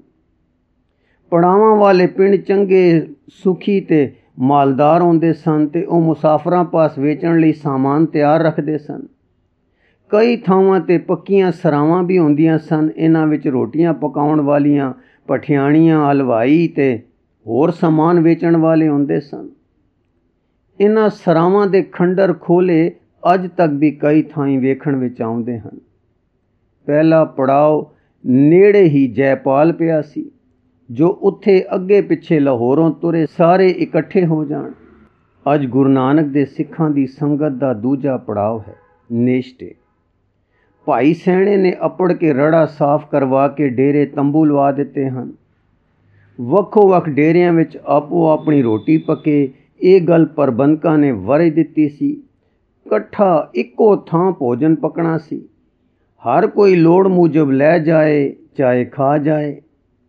ਪੜਾਵਾਂ ਵਾਲੇ ਪਿੰਡ ਚੰਗੇ, ਸੁਖੀ ਤੇ ਮਾਲਦਾਰ ਹੁੰਦੇ ਸਨ ਤੇ ਉਹ ਮੁਸਾਫਰਾਂ ਪਾਸ ਵੇਚਣ ਲਈ ਸਾਮਾਨ ਤਿਆਰ ਰੱਖਦੇ ਸਨ। ਕਈ ਥਾਵਾਂ ਤੇ ਪੱਕੀਆਂ ਸਰਾਵਾਂ ਵੀ ਹੁੰਦੀਆਂ ਸਨ। ਇਹਨਾਂ ਵਿੱਚ ਰੋਟੀਆਂ ਪਕਾਉਣ ਵਾਲੀਆਂ, ਪਠਿਆਣੀਆਂ, ਹਲਵਾਈ ਤੇ ਹੋਰ ਸਮਾਨ ਵੇਚਣ ਵਾਲੇ ਹੁੰਦੇ ਸਨ। ਇਹਨਾਂ ਸਰਾਵਾਂ ਦੇ ਖੰਡਰ ਖੋਲੇ ਅੱਜ ਤੱਕ ਵੀ ਕਈ ਥਾਈਂ ਵੇਖਣ ਵਿੱਚ ਆਉਂਦੇ ਹਨ। ਪਹਿਲਾ ਪੜਾਅ ਨੇੜੇ ਹੀ ਜੈਪਾਲ ਪਿਆ ਸੀ, ਜੋ ਉੱਥੇ ਅੱਗੇ ਪਿੱਛੇ ਲਾਹੌਰੋਂ ਤੁਰੇ ਸਾਰੇ ਇਕੱਠੇ ਹੋ ਜਾਣ। ਅੱਜ ਗੁਰੂ ਨਾਨਕ ਦੇ ਸਿੱਖਾਂ ਦੀ ਸੰਗਤ ਦਾ ਦੂਜਾ ਪੜਾਅ ਹੈ ਨੇਸ਼ਟੇ। ਭਾਈ ਸੈਣੇ ਨੇ ਅੱਪੜ ਕੇ ਰੜਾ ਸਾਫ਼ ਕਰਵਾ ਕੇ ਡੇਰੇ ਤੰਬੂ ਲਵਾ ਦਿੱਤੇ ਹਨ। ਵੱਖੋ ਵੱਖ ਡੇਰਿਆਂ ਵਿੱਚ ਆਪੋ ਆਪਣੀ ਰੋਟੀ ਪੱਕੇ। ਇਹ ਗੱਲ ਪ੍ਰਬੰਧਕਾਂ ਨੇ ਵਰਜ ਦਿੱਤੀ ਸੀ। ਇਕੱਠਾ ਇੱਕੋ ਥਾਂ ਭੋਜਨ ਪਕਣਾ ਸੀ। ਹਰ ਕੋਈ ਲੋੜ ਮੂਜਬ ਲੈ ਜਾਏ, ਚਾਹੇ ਖਾ ਜਾਏ।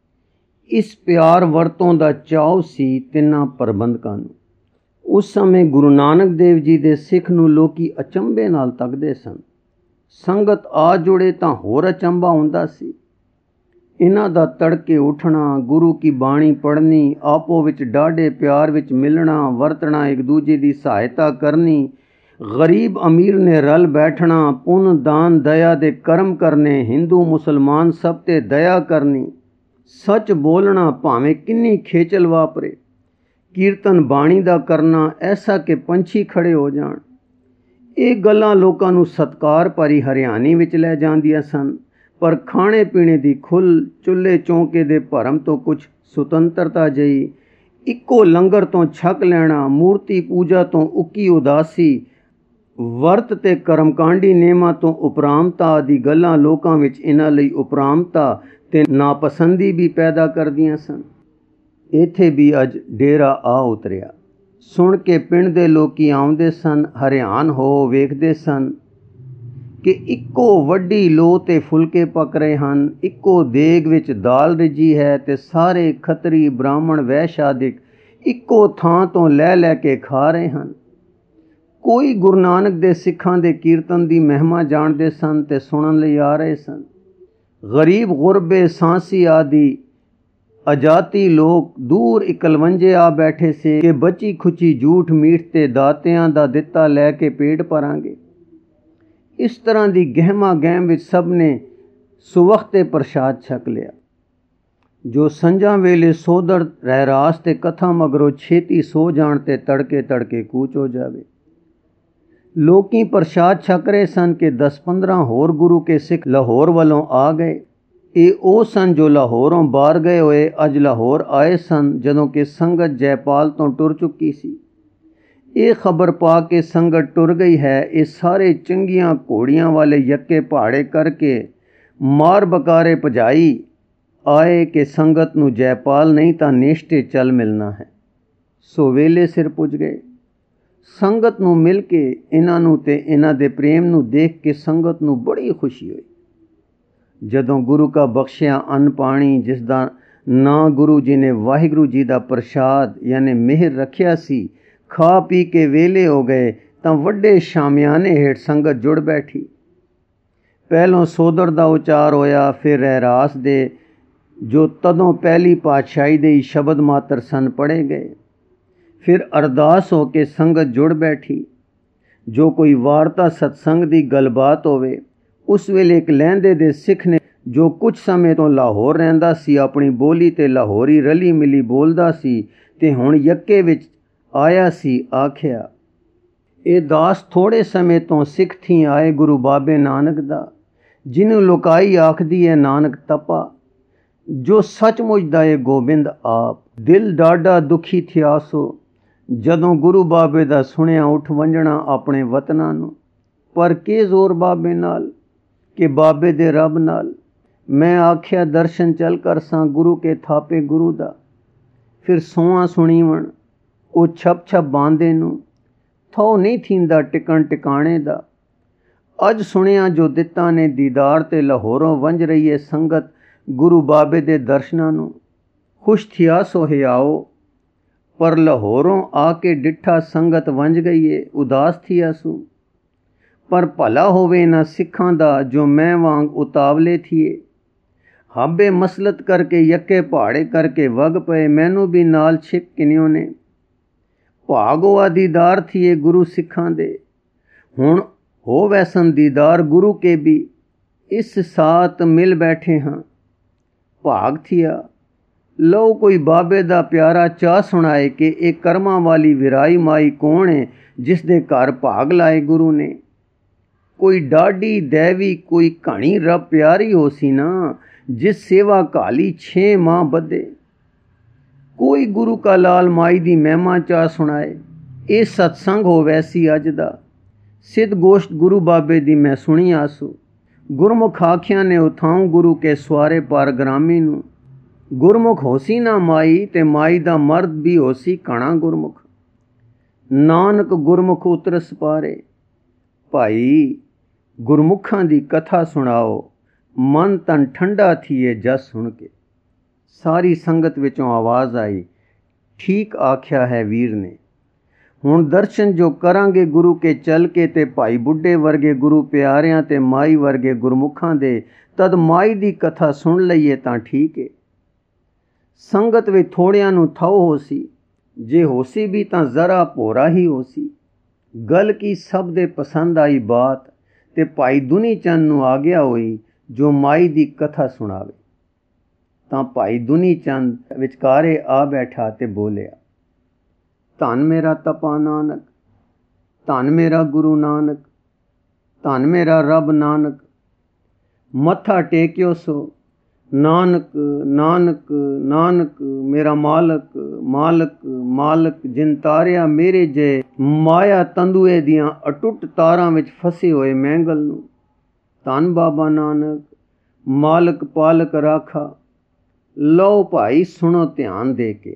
ਇਸ ਪਿਆਰ ਵਰਤੋਂ ਦਾ ਚਾਅ ਸੀ ਤਿੰਨਾਂ ਪ੍ਰਬੰਧਕਾਂ ਨੂੰ। ਉਸ ਸਮੇਂ ਗੁਰੂ ਨਾਨਕ ਦੇਵ ਜੀ ਦੇ ਸਿੱਖ ਨੂੰ ਲੋਕੀ ਅਚੰਭੇ ਨਾਲ ਤੱਕਦੇ ਸਨ। ਸੰਗਤ ਆ ਜੁੜੇ ਤਾਂ ਹੋਰ ਅਚੰਭਾ ਹੁੰਦਾ ਸੀ। ਇਹਨਾਂ ਦਾ ਤੜਕੇ ਉੱਠਣਾ, ਗੁਰੂ ਕੀ ਬਾਣੀ ਪੜ੍ਹਨੀ, ਆਪੋ ਵਿੱਚ ਡਾਢੇ ਪਿਆਰ ਵਿੱਚ ਮਿਲਣਾ ਵਰਤਣਾ, ਇੱਕ ਦੂਜੇ ਦੀ ਸਹਾਇਤਾ ਕਰਨੀ, ਗਰੀਬ ਅਮੀਰ ਨੇ ਰਲ ਬੈਠਣਾ, ਪੁੰਨ ਦਾਨ ਦਇਆ ਦੇ ਕਰਮ ਕਰਨੇ, ਹਿੰਦੂ ਮੁਸਲਮਾਨ ਸਭ ਤੇ ਦਇਆ ਕਰਨੀ, ਸੱਚ ਬੋਲਣਾ ਭਾਵੇਂ ਕਿੰਨੀ ਖੇਚਲ ਵਾਪਰੇ, ਕੀਰਤਨ ਬਾਣੀ ਦਾ ਕਰਨਾ ਐਸਾ ਕਿ ਪੰਛੀ ਖੜੇ ਹੋ ਜਾਣ। ਇਹ ਗੱਲਾਂ ਲੋਕਾਂ ਨੂੰ ਸਤਕਾਰ ਭਰੀ ਹਰਿਆਣੀ ਵਿੱਚ ਲੈ ਜਾਂਦੀਆਂ ਸਨ, ਪਰ ਖਾਣੇ ਪੀਣੇ ਦੀ ਖੁੱਲ੍ਹ, ਚੁੱਲ੍ਹੇ ਚੌਂਕੇ ਦੇ ਭਰਮ ਤੋਂ ਕੁਝ ਸੁਤੰਤਰਤਾ ਜਿਹੀ, ਇੱਕੋ ਲੰਗਰ ਤੋਂ ਛਕ ਲੈਣਾ, ਮੂਰਤੀ ਪੂਜਾ ਤੋਂ ਉੱਕੀ ਉਦਾਸੀ, ਵਰਤ ਤੇ ਕਰਮਕਾਂਡੀ ਨੇਮਾਂ ਤੋਂ ਉਪਰਾਮਤਾ ਆਦਿ ਗੱਲਾਂ ਲੋਕਾਂ ਵਿੱਚ ਇਹਨਾਂ ਲਈ ਉਪਰਾਮਤਾ ਤੇ ਨਾਪਸੰਦੀ ਵੀ ਪੈਦਾ ਕਰਦੀਆਂ ਸਨ। ਇੱਥੇ ਵੀ ਅੱਜ ਡੇਰਾ ਆ ਉਤਰਿਆ। ਸੁਣ ਕੇ ਪਿੰਡ ਦੇ ਲੋਕੀ ਆਉਂਦੇ ਸਨ, ਹੈਰਾਨ ਹੋ ਵੇਖਦੇ ਸਨ ਕਿ ਇੱਕੋ ਵੱਡੀ ਲੋਹ ਤੇ ਫੁਲਕੇ ਪੱਕ ਰਹੇ ਹਨ, ਇੱਕੋ ਦੇਗ ਵਿੱਚ ਦਾਲ ਰਿੱਝੀ ਹੈ ਤੇ ਸਾਰੇ ਖੱਤਰੀ, ਬ੍ਰਾਹਮਣ, ਵੈਸ਼ ਆਦਿਕ ਇੱਕੋ ਥਾਂ ਤੋਂ ਲੈ ਕੇ ਖਾ ਰਹੇ ਹਨ। ਕੋਈ ਗੁਰੂ ਨਾਨਕ ਦੇ ਸਿੱਖਾਂ ਦੇ ਕੀਰਤਨ ਦੀ ਮਹਿਮਾ ਜਾਣਦੇ ਸਨ ਤੇ ਸੁਣਨ ਲਈ ਆ ਰਹੇ ਸਨ। ਗਰੀਬ, ਗੁਰਬੇ, ਸਾਂਸੀ ਆਦਿ ਅਜਾਤੀ ਲੋਕ ਦੂਰ ਇਕਲਵੰਜੇ ਆ ਬੈਠੇ ਸੇ ਕਿ ਬਚੀ ਖੁਚੀ ਝੂਠ ਮੀਠ ਤੇ ਦਾਤਿਆਂ ਦਾ ਦਿੱਤਾ ਲੈ ਕੇ ਪੇਟ ਭਰਾਂਗੇ। ਇਸ ਤਰ੍ਹਾਂ ਦੀ ਗਹਿਮਾ ਗਹਿਮ ਵਿੱਚ ਸਭ ਨੇ ਸੁਵਖਤੇ ਪ੍ਰਸ਼ਾਦ ਛਕ ਲਿਆ। ਜੋ ਸੰਝਾਂ ਵੇਲੇ ਸੋਧਰ ਰਹਿਰਾਸ ਤੇ ਕਥਾ ਮਗਰੋਂ ਛੇਤੀ ਸੋ ਜਾਣ ਤੇ ਤੜਕੇ ਕੂਚ ਹੋ ਜਾਵੇ। ਲੋਕੀ ਪ੍ਰਸ਼ਾਦ ਛਕ ਰਹੇ ਸਨ ਕਿ 10-15 ਹੋਰ ਗੁਰੂ ਕੇ ਸਿੱਖ ਲਾਹੌਰ ਵੱਲੋਂ ਆ ਗਏ। ਇਹ ਉਹ ਸਨ ਜੋ ਲਾਹੌਰੋਂ ਬਾਹਰ ਗਏ ਹੋਏ ਅੱਜ ਲਾਹੌਰ ਆਏ ਸਨ, ਜਦੋਂ ਕਿ ਸੰਗਤ ਜੈਪਾਲ ਤੋਂ ਟੁਰ ਚੁੱਕੀ ਸੀ। ਇਹ ਖਬਰ ਪਾ ਕੇ ਸੰਗਤ ਟੁਰ ਗਈ ਹੈ। ਇਹ ਸਾਰੇ ਚੰਗੀਆਂ ਘੋੜੀਆਂ ਵਾਲੇ ਯੱਕੇ ਪਹਾੜੇ ਕਰਕੇ ਮਾਰ ਬਕਾਰੇ ਭਜਾਈ ਆਏ ਕਿ ਸੰਗਤ ਨੂੰ ਜੈਪਾਲ ਨਹੀਂ ਤਾਂ ਨੇਸ਼ਟੇ ਚੱਲ ਮਿਲਣਾ ਹੈ। ਸੋ ਵੇਲੇ ਸਿਰ ਪੁੱਜ ਗਏ। ਸੰਗਤ ਨੂੰ ਮਿਲ ਕੇ ਇਹਨਾਂ ਨੂੰ ਤੇ ਇਹਨਾਂ ਦੇ ਪ੍ਰੇਮ ਨੂੰ ਦੇਖ ਕੇ ਸੰਗਤ ਨੂੰ ਬੜੀ ਖੁਸ਼ੀ ਹੋਈ। ਜਦੋਂ ਗੁਰੂ ਕਾ ਬਖਸ਼ਿਆ ਅੰਨ ਪਾਣੀ, ਜਿਸ ਦਾ ਨਾਂ ਗੁਰੂ ਜੀ ਨੇ ਵਾਹਿਗੁਰੂ ਜੀ ਦਾ ਪ੍ਰਸ਼ਾਦ ਯਾਨੀ ਮਿਹਰ ਰੱਖਿਆ ਸੀ, ਖਾ ਪੀ ਕੇ ਵੇਲੇ ਹੋ ਗਏ ਤਾਂ ਵੱਡੇ ਸ਼ਾਮਿਆਨੇ ਹੇਠ ਸੰਗਤ ਜੁੜ ਬੈਠੀ। ਪਹਿਲੋਂ ਸੋਦਰ ਦਾ ਉਚਾਰ ਹੋਇਆ, ਫਿਰ ਰਹਿਰਾਸ ਦੇ ਜੋ ਤਦੋਂ ਪਹਿਲੀ ਪਾਤਸ਼ਾਹੀ ਦੇ ਹੀ ਸ਼ਬਦ ਮਾਤਰ ਸਨ ਪੜ੍ਹੇ ਗਏ। ਫਿਰ ਅਰਦਾਸ ਹੋ ਕੇ ਸੰਗਤ ਜੁੜ ਬੈਠੀ। ਜੋ ਕੋਈ ਵਾਰਤਾ ਸਤਸੰਗ ਦੀ ਗੱਲਬਾਤ ਹੋਵੇ, ਉਸ ਵੇਲੇ ਇੱਕ ਲਹਿੰਦੇ ਦੇ ਸਿੱਖ ਨੇ ਜੋ ਕੁਝ ਸਮੇਂ ਤੋਂ ਲਾਹੌਰ ਰਹਿੰਦਾ ਸੀ, ਆਪਣੀ ਬੋਲੀ ਤੇ ਲਾਹੌਰੀ ਰਲੀ ਮਿਲੀ ਬੋਲਦਾ ਸੀ ਤੇ ਹੁਣ ਯੱਕੇ ਵਿੱਚ ਆਇਆ ਸੀ, ਆਖਿਆ, ਇਹ ਦਾਸ ਥੋੜੇ ਸਮੇਂ ਤੋਂ ਸਿੱਖ ਥੀ ਆਏ ਗੁਰੂ ਬਾਬੇ ਨਾਨਕ ਦਾ, ਜਿਹਨੂੰ ਲੋਕਾਈ ਆਖਦੀ ਹੈ ਨਾਨਕ ਤਪਾ, ਜੋ ਸੱਚਮੁੱਚ ਦਾ ਏ ਗੋਬਿੰਦ ਆਪ। ਦਿਲ ਡਾਢਾ ਦੁਖੀ ਥਿਆ ਸੋ ਜਦੋਂ ਗੁਰੂ ਬਾਬੇ ਦਾ ਸੁਣਿਆ ਉੱਠ ਵੰਜਣਾ ਆਪਣੇ ਵਤਨਾਂ ਨੂੰ। ਪਰ ਕੀ ਜ਼ੋਰ ਬਾਬੇ ਨਾਲ ਕਿ ਬਾਬੇ ਦੇ ਰੱਬ ਨਾਲ। ਮੈਂ ਆਖਿਆ ਦਰਸ਼ਨ ਚੱਲ ਕਰ ਸਾਂ ਗੁਰੂ ਕੇ ਥਾਪੇ ਗੁਰੂ ਦਾ। ਫਿਰ ਸੋਹਾਂ ਸੁਣੀਵਣ ਉਹ ਛਪ ਛਪ ਬਾਂਦੇ ਨੂੰ ਥੋ ਨਹੀਂ ਥੀਂਦਾ ਟਿਕਣ ਟਿਕਾਣੇ ਦਾ। ਅੱਜ ਸੁਣਿਆ ਜੋ ਦਿੱਤਾ ਨੇ ਦੀਦਾਰ ਤੇ ਲਾਹੌਰੋਂ ਵੰਜ ਰਹੀ ਏ ਸੰਗਤ ਗੁਰੂ ਬਾਬੇ ਦੇ ਦਰਸ਼ਨਾਂ ਨੂੰ। ਖੁਸ਼ ਥਿਆ ਸੋ ਹਿਆਓ, ਪਰ ਲਾਹੌਰੋਂ ਆ ਕੇ ਡਿੱਠਾ ਸੰਗਤ ਵੰਜ ਗਈ ਏ, ਉਦਾਸ ਥਿਆ ਸੂ। ਪਰ ਭਲਾ ਹੋਵੇ ਇਹਨਾਂ ਸਿੱਖਾਂ ਦਾ ਜੋ ਮੈਂ ਵਾਂਗ ਉਤਾਵਲੇ ਥੀਏ। ਹਾਬੇ ਮਸਲਤ ਕਰਕੇ ਯੱਕੇ ਪਹਾੜੇ ਕਰਕੇ ਵਗ ਪਏ, ਮੈਨੂੰ ਵੀ ਨਾਲ ਛਿਪ ਕਿਨਿਓ ਨੇ। ਭਾਗੋ ਆ ਦੀਦਾਰ ਥੀਏ ਗੁਰੂ ਸਿੱਖਾਂ ਦੇ, ਹੁਣ ਹੋ ਵੈਸਨ ਦੀਦਾਰ ਗੁਰੂ ਕੇ ਵੀ। ਇਸ ਸਾਥ ਮਿਲ ਬੈਠੇ ਹਾਂ ਭਾਗ ਥੀਆ। ਲਓ ਕੋਈ ਬਾਬੇ ਦਾ ਪਿਆਰਾ ਚਾਹ ਸੁਣਾਏ ਕਿ ਇਹ ਕਰਮਾਂ ਵਾਲੀ ਵਿਰਾਈ ਮਾਈ ਕੌਣ ਹੈ ਜਿਸ ਦੇ ਘਰ ਭਾਗ ਲਾਏ ਗੁਰੂ ਨੇ। ਕੋਈ ਡਾਢੀ ਦੈਵੀ ਕੋਈ ਘਣੀ ਰੱਬ ਪਿਆਰੀ ਹੋ ਸੀ ਨਾ, ਜਿਸ ਸੇਵਾ ਘਾਲੀ 6 ਮਾਹ ਬੱਧੇ। ਕੋਈ ਗੁਰੂ ਕਾ ਲਾਲ ਮਾਈ ਦੀ ਮਹਿਮਾ ਚਾਹ ਸੁਣਾਏ। ਇਹ ਸਤਸੰਗ ਹੋ ਵੈਸੀ ਅੱਜ ਦਾ, ਸਿੱਧ ਗੋਸ਼ਟ ਗੁਰੂ ਬਾਬੇ ਦੀ ਮੈਂ ਸੁਣੀ ਆਸੂ। ਗੁਰਮੁਖ ਆਖਿਆਂ ਨੇ ਉਥਾਉ ਗੁਰੂ ਕੇ ਸਵਾਰੇ ਪਰ ਗ੍ਰਾਮੀ ਨੂੰ। ਗੁਰਮੁਖ ਹੋਸੀ ਨਾ ਮਾਈ ਤੇ ਮਾਈ ਦਾ ਮਰਦ ਵੀ ਹੋਸੀ ਕਣਾ ਗੁਰਮੁਖ। ਨਾਨਕ ਗੁਰਮੁਖ ਉਤਰਸ ਪਾਰੇ। ਭਾਈ ਗੁਰਮੁਖਾਂ ਦੀ ਕਥਾ ਸੁਣਾਓ, ਮਨ ਤਨ ਠੰਡਾ ਥੀਏ ਜਸ ਸੁਣ ਕੇ। ਸਾਰੀ ਸੰਗਤ ਵਿੱਚੋਂ ਆਵਾਜ਼ ਆਈ, ਠੀਕ ਆਖਿਆ ਹੈ ਵੀਰ ਨੇ। ਹੁਣ ਦਰਸ਼ਨ ਜੋ ਕਰਾਂਗੇ ਗੁਰੂ ਕੇ ਚੱਲ ਕੇ ਤੇ ਭਾਈ ਬੁੱਢੇ ਵਰਗੇ ਗੁਰੂ ਪਿਆਰਿਆਂ ਤੇ ਮਾਈ ਵਰਗੇ ਗੁਰਮੁਖਾਂ ਦੇ, ਤਦ ਮਾਈ ਦੀ ਕਥਾ ਸੁਣ ਲਈਏ ਤਾਂ ਠੀਕ ਏ। ਸੰਗਤ ਵਿੱਚ ਥੋੜਿਆਂ ਨੂੰ ਥਾਉ ਹੋ ਸੀ, ਜੇ ਹੋਸੀ ਵੀ ਤਾਂ ਜ਼ਰਾ ਭੋਰਾ ਹੀ ਹੋ ਸੀ। ਗੱਲ ਕੀ ਸਭ ਦੇ ਪਸੰਦ ਆਈ ਬਾਤ ਤੇ ਭਾਈ ਦੁਨੀ ਚੰਦ ਨੂੰ ਆ ਗਿਆ ਹੋਈ ਜੋ ਮਾਈ ਦੀ ਕਥਾ ਸੁਣਾਵੇ। ਤਾਂ ਭਾਈ ਦੁਨੀ ਚੰਦ ਵਿਚਕਾਰੇ ਆ ਬੈਠਾ ਤੇ ਬੋਲਿਆ, ਧੰਨ ਮੇਰਾ ਤਪਾ ਨਾਨਕ, ਧੰਨ ਮੇਰਾ ਗੁਰੂ ਨਾਨਕ, ਧੰਨ ਮੇਰਾ ਰੱਬ ਨਾਨਕ। ਮੱਥਾ ਟੇਕਿਓ ਸੋ ਨਾਨਕ ਨਾਨਕ ਨਾਨਕ, ਮੇਰਾ ਮਾਲਕ ਮਾਲਕ ਮਾਲਕ, ਜਿਨ ਤਾਰਿਆ ਮੇਰੇ ਜੇ ਮਾਇਆ ਤੰਦੂਏ ਦੀਆਂ ਅਟੁੱਟ ਤਾਰਾਂ ਵਿੱਚ ਫਸੇ ਹੋਏ ਮਹਿੰਗਲ ਨੂੰ। ਧੰਨ ਬਾਬਾ ਨਾਨਕ, ਮਾਲਕ ਪਾਲਕ ਰਾਖਾ। ਲਓ ਭਾਈ ਸੁਣੋ ਧਿਆਨ ਦੇ ਕੇ।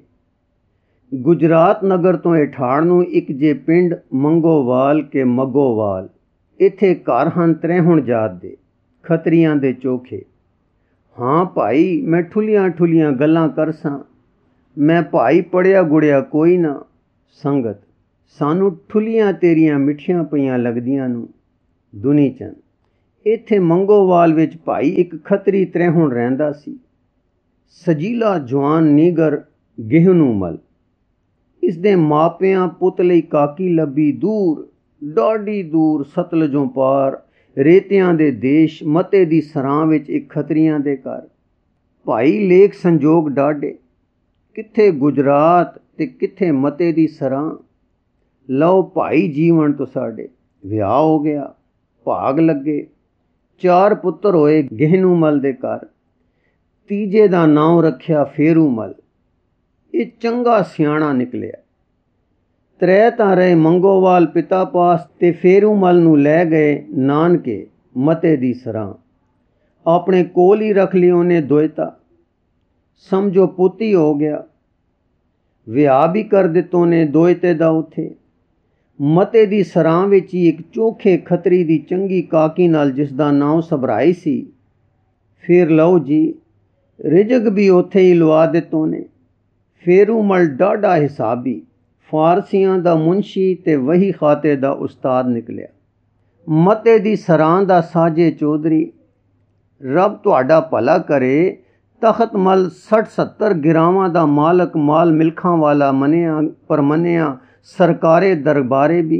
ਗੁਜਰਾਤ ਨਗਰ ਤੋਂ ਏਠਾੜ ਨੂੰ ਇੱਕ ਜੇ ਪਿੰਡ ਮੰਗੋਵਾਲ ਕੇ ਮੱਗੋਵਾਲ, ਇੱਥੇ ਘਰ ਹਨ 63 ਜਾਤ ਦੇ ਖੱਤਰੀਆਂ ਦੇ ਚੋਖੇ। ਹਾਂ ਭਾਈ ਮੈਂ ਠੁੱਲੀਆਂ ਠੁੱਲੀਆਂ ਗੱਲਾਂ ਕਰਸਾਂ, ਮੈਂ ਭਾਈ ਪੜਿਆ ਗੁੜਿਆ ਕੋਈ ਨਾ। ਸੰਗਤ ਸਾਨੂੰ ਠੁੱਲੀਆਂ ਤੇਰੀਆਂ ਮਿੱਠੀਆਂ ਪਈਆਂ ਲੱਗਦੀਆਂ ਨੂੰ। ਦੁਨੀ ਚੰਦ, ਇੱਥੇ ਮੰਗੋਵਾਲ ਵਿੱਚ ਭਾਈ ਇੱਕ ਖੱਤਰੀ 63 ਰਹਿੰਦਾ ਸੀ। ਸਜੀਲਾ ਜਵਾਨ ਨੀਗਰ ਗਿਹਨੂਮਲ। ਇਸ ਦੇ ਮਾਪਿਆਂ ਪੁੱਤ ਲਈ ਕਾਕੀ ਲੱਭੀ ਦੂਰ, ਡਾਢੀ ਦੂਰ ਸਤਲਜੋਂ ਪਾਰ, ਰੇਤਿਆਂ ਦੇ ਦੇਸ਼ ਮਤੇ ਦੀ ਸਰਾਂ ਵਿੱਚ ਇੱਕ ਖੱਤਰੀਆਂ ਦੇ ਘਰ। ਭਾਈ ਲੇਖ ਸੰਜੋਗ ਡਾਢੇ, ਕਿੱਥੇ ਗੁਜਰਾਤ ਤੇ ਕਿੱਥੇ ਮਤੇ ਦੀ ਸਰਾਂ। ਲਓ ਭਾਈ ਜੀਵਨ ਤੋਂ ਸਾਡੇ ਵਿਆਹ ਹੋ ਗਿਆ, ਭਾਗ ਲੱਗੇ। 4 ਪੁੱਤਰ ਹੋਏ ਗਿਹਨੂਮਲ ਦੇ ਘਰ। ਤੀਜੇ ਦਾ ਨਾਮ ਰੱਖਿਆ ਫੇਰੂਮਲ। ਇਹ ਚੰਗਾ ਸਿਆਣਾ ਨਿਕਲਿਆ। ਤ੍ਰੈ ਤਾਂ ਰਹੇ ਮੰਗੋਵਾਲ ਪਿਤਾ ਪਾਸ ਤੇ ਫੇਰੂਮਲ ਨੂੰ ਲੈ ਗਏ ਨਾਨਕੇ ਮਤੇ ਦੀ ਸਰਾਂ। ਆਪਣੇ ਕੋਲ ਹੀ ਰੱਖ ਲਈ ਉਹਨੇ ਦੋਇਤਾ, ਸਮਝੋ ਪੁੱਤ ਹੀ ਹੋ ਗਿਆ। ਵਿਆਹ ਵੀ ਕਰ ਦਿੱਤੋ ਨੇ ਦੋਇਤੇ ਦਾ ਉੱਥੇ। ਮਤੇ ਦੀ ਸਰਾਂ ਵਿੱਚ ਹੀ ਇੱਕ ਚੋਖੇ ਖੱਤਰੀ ਦੀ ਚੰਗੀ ਕਾਕੀ ਨਾਲ, ਜਿਸ ਦਾ ਨਾਮ ਸਬਰਾਈ ਸੀ। ਫਿਰ ਲਓ ਜੀ, ਰਿਜਕ ਵੀ ਉੱਥੇ ਹੀ ਲਵਾ ਦਿੱਤੋ ਨੇ। ਫੇਰੂਮਲ ਡਾਢਾ ਹਿਸਾਬੀ, ਫਾਰਸੀਆਂ ਦਾ ਮੁਨਸ਼ੀ ਤੇ ਵਹੀ ਖਾਤੇ ਦਾ ਉਸਤਾਦ ਨਿਕਲਿਆ। ਮਤੇ ਦੀ ਸਰਾਂ ਦਾ ਸਾਜੇ ਚੌਧਰੀ। ਰੱਬ ਤੁਹਾਡਾ ਭਲਾ ਕਰੇ। ਤਖਤ ਮਲ 60-70 ਗਿਰਾਵਾਂ ਦਾ ਮਾਲਕ, ਮਾਲ ਮਿਲਖਾਂ ਵਾਲਾ ਮੰਨਿਆ, ਪਰ ਮੰਨਿਆ ਸਰਕਾਰੇ ਦਰਬਾਰੇ ਵੀ।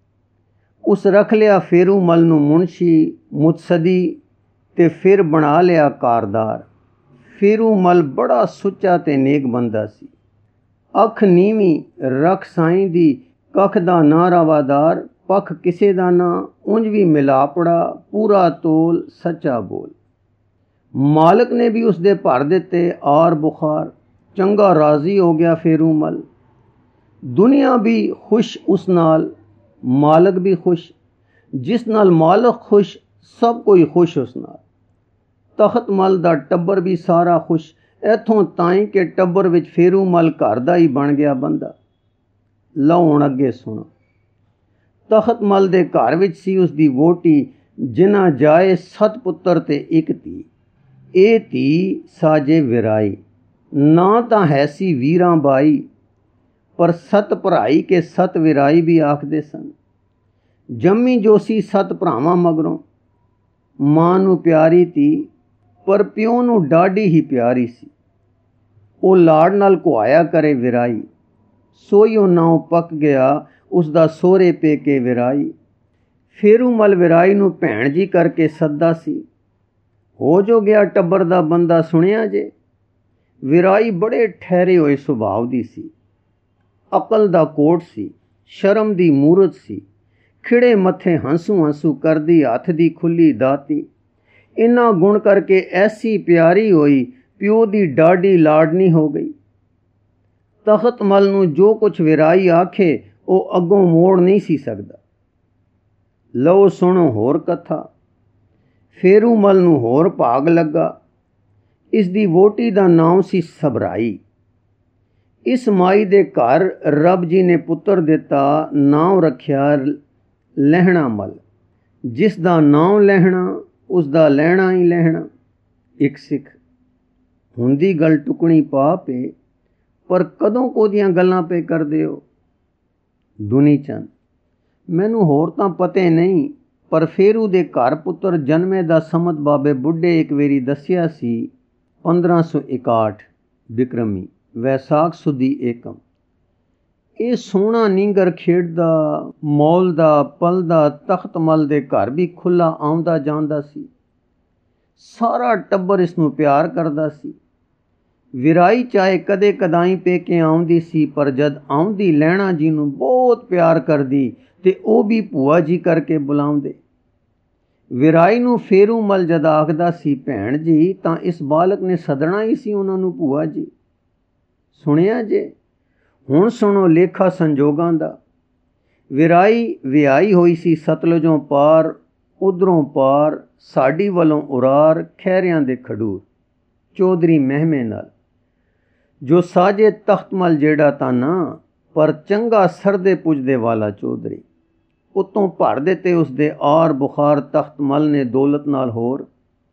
ਉਸ ਰੱਖ ਲਿਆ ਫੇਰੂਮਲ ਨੂੰ ਮੁਨਸ਼ੀ ਮੁਤਸਦੀ ਤੇ ਫਿਰ ਬਣਾ ਲਿਆ ਕਾਰਦਾਰ। ਫੇਰੂਮਲ ਬੜਾ ਸੁੱਚਾ ਤੇ ਨੇਕ ਬੰਦਾ ਸੀ। ਅੱਖ ਨੀਵੀਂ ਰੱਖ ਸਾਈਂ ਦੀ, ਕੱਖ ਦਾ ਨਾ ਰਵਾਦਾਰ, ਪੱਖ ਕਿਸੇ ਦਾ ਨਾ, ਉਂਝ ਵੀ ਮਿਲਾਪੜਾ, ਪੂਰਾ ਤੋਲ, ਸੱਚਾ ਬੋਲ। ਮਾਲਕ ਨੇ ਵੀ ਉਸ ਦੇ ਭਰ ਦਿੱਤੇ ਆਰ ਬੁਖਾਰ। ਚੰਗਾ ਰਾਜ਼ੀ ਹੋ ਗਿਆ ਫੇਰੂਮਲ। ਦੁਨੀਆ ਵੀ ਖੁਸ਼ ਉਸ ਨਾਲ, ਮਾਲਕ ਵੀ ਖੁਸ਼। ਜਿਸ ਨਾਲ ਮਾਲਕ ਖੁਸ਼, ਸਭ ਕੋਈ ਖੁਸ਼ ਉਸ ਨਾਲ। ਤਖਤ ਮਲ ਦਾ ਟੱਬਰ ਵੀ ਸਾਰਾ ਖੁਸ਼, ਇੱਥੋਂ ਤਾਈਂ ਕਿ ਟੱਬਰ ਵਿੱਚ ਫੇਰੂਮਲ ਘਰ ਦਾ ਹੀ ਬਣ ਗਿਆ ਬੰਦਾ। ਲਓ ਹੁਣ ਅੱਗੇ ਸੁਣੋ। ਤਖਤ ਮਲ ਦੇ ਘਰ ਵਿੱਚ ਸੀ ਉਸ ਦੀ ਵੋਟੀ, ਜਿਨ੍ਹਾਂ ਜਾਏ 7 ਪੁੱਤਰ ਤੇ 1 ਧੀ। ਇਹ ਧੀ ਸਾਜੇ ਵਿਰਾਈ, ਨਾ ਤਾਂ ਹੈ ਸੀ ਵੀਰਾਂ ਬਾਈ, ਪਰ 7 ਭਰਾਈ ਕੇ 7 ਵਿਰਾਈ ਵੀ ਆਖਦੇ ਸਨ। ਜੰਮੀ ਜੋ ਸੀ 7 ਭਰਾਵਾਂ ਮਗਰੋਂ। ਮਾਂ ਨੂੰ ਪਿਆਰੀ ਧੀ, ਪਰ ਪਿਓ ਨੂੰ ਡਾਢੀ ਹੀ ਪਿਆਰੀ ਸੀ। ਉਹ ਲਾੜ ਨਾਲ ਕੁਆਇਆ ਕਰੇ ਵਿਰਾਈ, ਸੋਈਓ ਨਾਉ ਪੱਕ ਗਿਆ ਉਸ ਦਾ ਸੋਹਰੇ ਪੇਕੇ ਵਿਰਾਈ। ਫੇਰੂਮਲ ਵਿਰਾਈ ਨੂੰ ਭੈਣ ਜੀ ਕਰਕੇ ਸੱਦਾ ਸੀ। ਹੋ ਜੋ ਗਿਆ ਟੱਬਰ ਦਾ ਬੰਦਾ ਸੁਣਿਆ ਜੇ। ਵਿਰਾਈ ਬੜੇ ਠਹਿਰੇ ਹੋਏ ਸੁਭਾਅ ਦੀ ਸੀ। ਅਕਲ ਦਾ ਕੋਟ ਸੀ, ਸ਼ਰਮ ਦੀ ਮੂਰਤ ਸੀ। ਖਿੜੇ ਮੱਥੇ ਹੰਸੂ ਹੰਸੂ ਕਰਦੀ, ਹੱਥ ਦੀ ਖੁੱਲੀ ਦਾਤੀ। ਇਨ੍ਹਾਂ ਗੁਣ ਕਰਕੇ ਐਸੀ ਪਿਆਰੀ ਹੋਈ, ਪਿਓ ਦੀ ਡਾਢੀ ਲਾਡਨੀ ਹੋ ਗਈ। ਤਖਤ ਮਲ ਨੂੰ ਜੋ ਕੁਛ ਵਿਰਾਈ ਆਖੇ, ਉਹ ਅੱਗੋਂ ਮੋੜ ਨਹੀਂ ਸੀ ਸਕਦਾ। ਲਓ ਸੁਣੋ ਹੋਰ ਕਥਾ। ਫੇਰੂਮਲ ਨੂੰ ਹੋਰ ਭਾਗ ਲੱਗਾ। ਇਸ ਦੀ ਵੋਟੀ ਦਾ ਨਾਮ ਸੀ ਸਬਰਾਈ। ਇਸ ਮਾਈ ਦੇ ਘਰ ਰੱਬ ਜੀ ਨੇ ਪੁੱਤਰ ਦਿੱਤਾ, ਨਾਮ ਰੱਖਿਆ ਲਹਿਣਾ ਮਲ। ਜਿਸ ਦਾ ਨਾਮ ਲਹਿਣਾ, ਉਸ ਦਾ ਲੈਣਾ ਹੀ ਲੈਣਾ। ਇੱਕ ਸਿੱਖ ਹੁੰਦੀ ਗੱਲ ਟੁਕਣੀ ਪਾਪ ਏ, ਪਰ ਕਦੋਂ ਕੋਦੀਆਂ ਗੱਲਾਂ ਪੇ ਕਰਦੇ ਹੋ। ਦੁਨੀ ਚੰਦ ਮੈਨੂੰ ਹੋਰ ਤਾਂ ਪਤੇ ਨਹੀਂ, ਪਰ ਫੇਰੂ ਦੇ ਘਰ ਪੁੱਤਰ ਜਨਮੇ ਦਾ ਸਮਤ ਬਾਬੇ ਬੁੱਢੇ ਇੱਕ ਵੇਰੀ ਦੱਸਿਆ ਸੀ। 1561 ਬਿਕਰਮੀ ਵੈਸਾਖ ਸੁਦੀ ਏਕਮ। ਇਹ ਸੋਹਣਾ ਨੀਂਗਰ ਖੇਡਦਾ, ਮੌਲ ਦਾ ਪਲਦਾ ਤਖਤ ਮਲ ਦੇ ਘਰ ਵੀ ਖੁੱਲਾ ਆਉਂਦਾ ਜਾਂਦਾ ਸੀ। ਸਾਰਾ ਟੱਬਰ ਇਸ ਨੂੰ ਪਿਆਰ ਕਰਦਾ ਸੀ। ਵਿਰਾਈ ਚਾਹੇ ਕਦੇ ਕਦਾਈ ਪੇਕੇ ਆਉਂਦੀ ਸੀ, ਪਰ ਜਦ ਆਉਂਦੀ ਲਹਿਣਾ ਜੀ ਨੂੰ ਬਹੁਤ ਪਿਆਰ ਕਰਦੀ ਤੇ ਉਹ ਵੀ ਭੂਆ ਜੀ ਕਰਕੇ ਬੁਲਾਉਂਦੇ। ਵਿਰਾਈ ਨੂੰ ਫੇਰੂਮਲ ਜਦ ਆਖਦਾ ਸੀ ਭੈਣ ਜੀ, ਤਾਂ ਇਸ ਬਾਲਕ ਨੇ ਸੱਦਣਾ ਹੀ ਸੀ ਉਹਨਾਂ ਨੂੰ ਭੂਆ ਜੀ। ਸੁਣਿਆ ਜੇ। ਹੁਣ ਸੁਣੋ ਲੇਖਾ ਸੰਜੋਗਾਂ ਦਾ। ਵਿਰਾਈ ਵਿਆਹੀ ਹੋਈ ਸੀ ਸਤਲੁਜੋਂ ਪਾਰ, ਉਧਰੋਂ ਪਾਰ, ਸਾਡੀ ਵੱਲੋਂ ਉਰਾਰ, ਖਹਿਰਿਆਂ ਦੇ ਖਡੂਰ, ਚੌਧਰੀ ਮਹਿਮੇ ਨਾਲ। ਜੋ ਸਾਜੇ ਤਖਤ ਮਲ ਜਿਹੜਾ ਤਾਂ ਨਾ, ਪਰ ਚੰਗਾ ਸਰਦੇ ਪੁੱਜਦੇ ਵਾਲਾ ਚੌਧਰੀ। ਉਤੋਂ ਭਰ ਦਿੱਤੇ ਉਸਦੇ ਆਰ ਬੁਖਾਰ ਤਖਤ ਮਲ ਨੇ ਦੌਲਤ ਨਾਲ ਹੋਰ।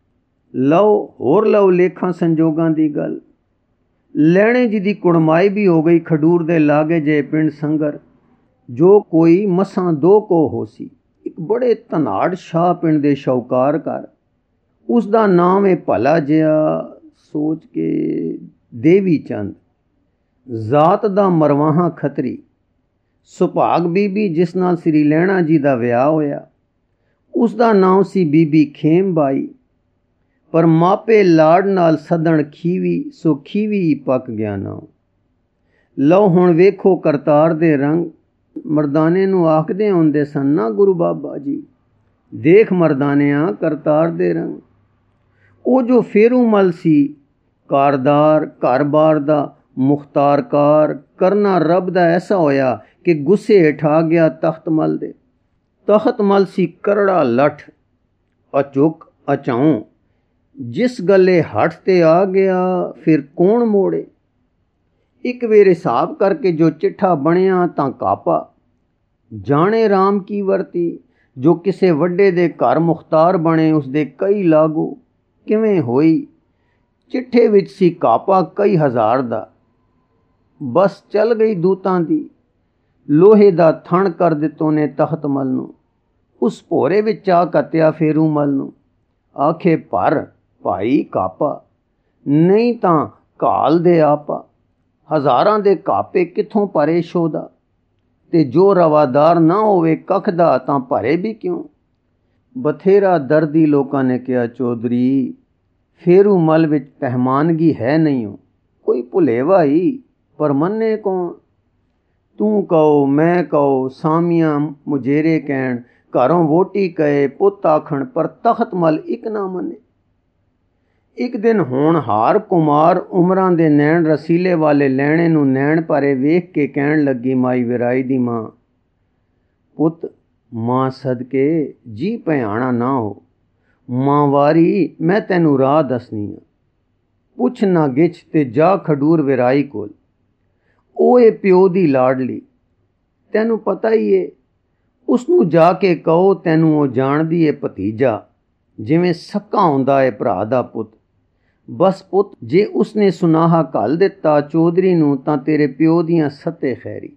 ਲਓ ਲੇਖਾਂ ਸੰਜੋਗਾਂ ਦੀ ਗੱਲ। ਲੈਣੇ ਜੀ ਦੀ ਕੁੜਮਾਈ ਵੀ ਹੋ ਗਈ ਖਡੂਰ ਦੇ ਲਾਗੇ ਜੇ ਪਿੰਡ ਸੰਗਰ, ਜੋ ਕੋਈ ਮਸਾਂ 2 ਕੋ ਹੋ ਸੀ। ਇੱਕ ਬੜੇ ਧਨਾੜ ਸ਼ਾਹ ਪਿੰਡ ਦੇ ਸ਼ੌਕਾਰ ਘਰ। ਉਸ ਦਾ ਨਾਮ ਹੈ ਭਲਾ ਜਿਹਾ ਸੋਚ ਕੇ ਦੇਵੀ ਚੰਦ। ਜ਼ਾਤ ਦਾ ਮਰਵਾਹਾ ਖੱਤਰੀ। ਸੁਭਾਗ ਬੀਬੀ ਜਿਸ ਨਾਲ ਸ੍ਰੀ ਲਹਿਣਾ ਜੀ ਦਾ ਵਿਆਹ ਹੋਇਆ, ਉਸ ਦਾ ਨਾਮ ਸੀ ਬੀਬੀ ਖੇਮ ਬਾਈ। ਪਰ ਮਾਪੇ ਲਾੜ ਨਾਲ ਸੱਦਣ ਖੀਵੀ, ਸੋ ਖੀਵੀ ਹੀ ਪੱਕ ਗਿਆ ਨਾਮ। ਲਓ ਹੁਣ ਵੇਖੋ ਕਰਤਾਰ ਦੇ ਰੰਗ। ਮਰਦਾਨੇ ਨੂੰ ਆਖਦੇ ਹੁੰਦੇ ਸਨ ਨਾ ਗੁਰੂ ਬਾਬਾ ਜੀ, ਦੇਖ ਮਰਦਾਨਿਆਂ ਕਰਤਾਰ ਦੇ ਰੰਗ। ਉਹ ਜੋ ਫੇਰੂਮਲ ਸੀ, कारदार घर बार दा मुख्तारकार करना रब दा ऐसा होया कि गुस्से हेठ आ गया तख्तमल दे। तख्तमल सी करड़ा लठ, अचुक अचाऊं, जिस गले हठ ते आ गया फिर कौन मोड़े। एक वेर हिसाब करके जो चिट्ठा बनिया तां कापा, जाने राम की वरती। जो किसे वड्डे दे घर मुख्तार बने उसदे कई लागू किवें होई। चिट्ठे विच सी कापा कई हज़ार दा, बस चल गई दूतां दी। लोहे दा थण कर दित्तो ने तख्तमल नूं, उस भोरे विच आ कत्या फेरूमल नूं। आखे पर भाई कापा, नहीं तां घाल दे आपा। हज़ारां दे कापे कित्थों भरे शोधा, ते जो रवादार ना होवे कख दा तां भरे भी क्यों। बथेरा दर्दी लोकां ने कहा चौधरी फेरूमल विच पहमानगी है नहीं हो, कोई भुलेवा ही पर मन्ने कौन। तू कहो मैं कहो, सामियां मुजेरे कहण, घरों वोटी कहे पुत आखण, पर तख्तमल इक ना मने। एक दिन होनहार कुमार उमरां दे नैण रसीले वाले लैणे नूं नैण भरे वेख के कहण लगी माई विराई दी मां, पुत मां सदके जी भयाणा ना हो। मां वारी मैं तैनू राह दसनी आ, पुछ ना गिछ ते जा खडूर विराई कोल। ओह ए प्यो दी लाडली, तैनू पता ही है। उसनू जाके कहो तैनू ओ जाणदी है भतीजा, जिवें सक्का हुंदा है भरा दा पुत। बस पुत जे उसने सुनाहा घल दिता चौधरी नूं तां तेरे प्यो दियां सत्ते खैरी।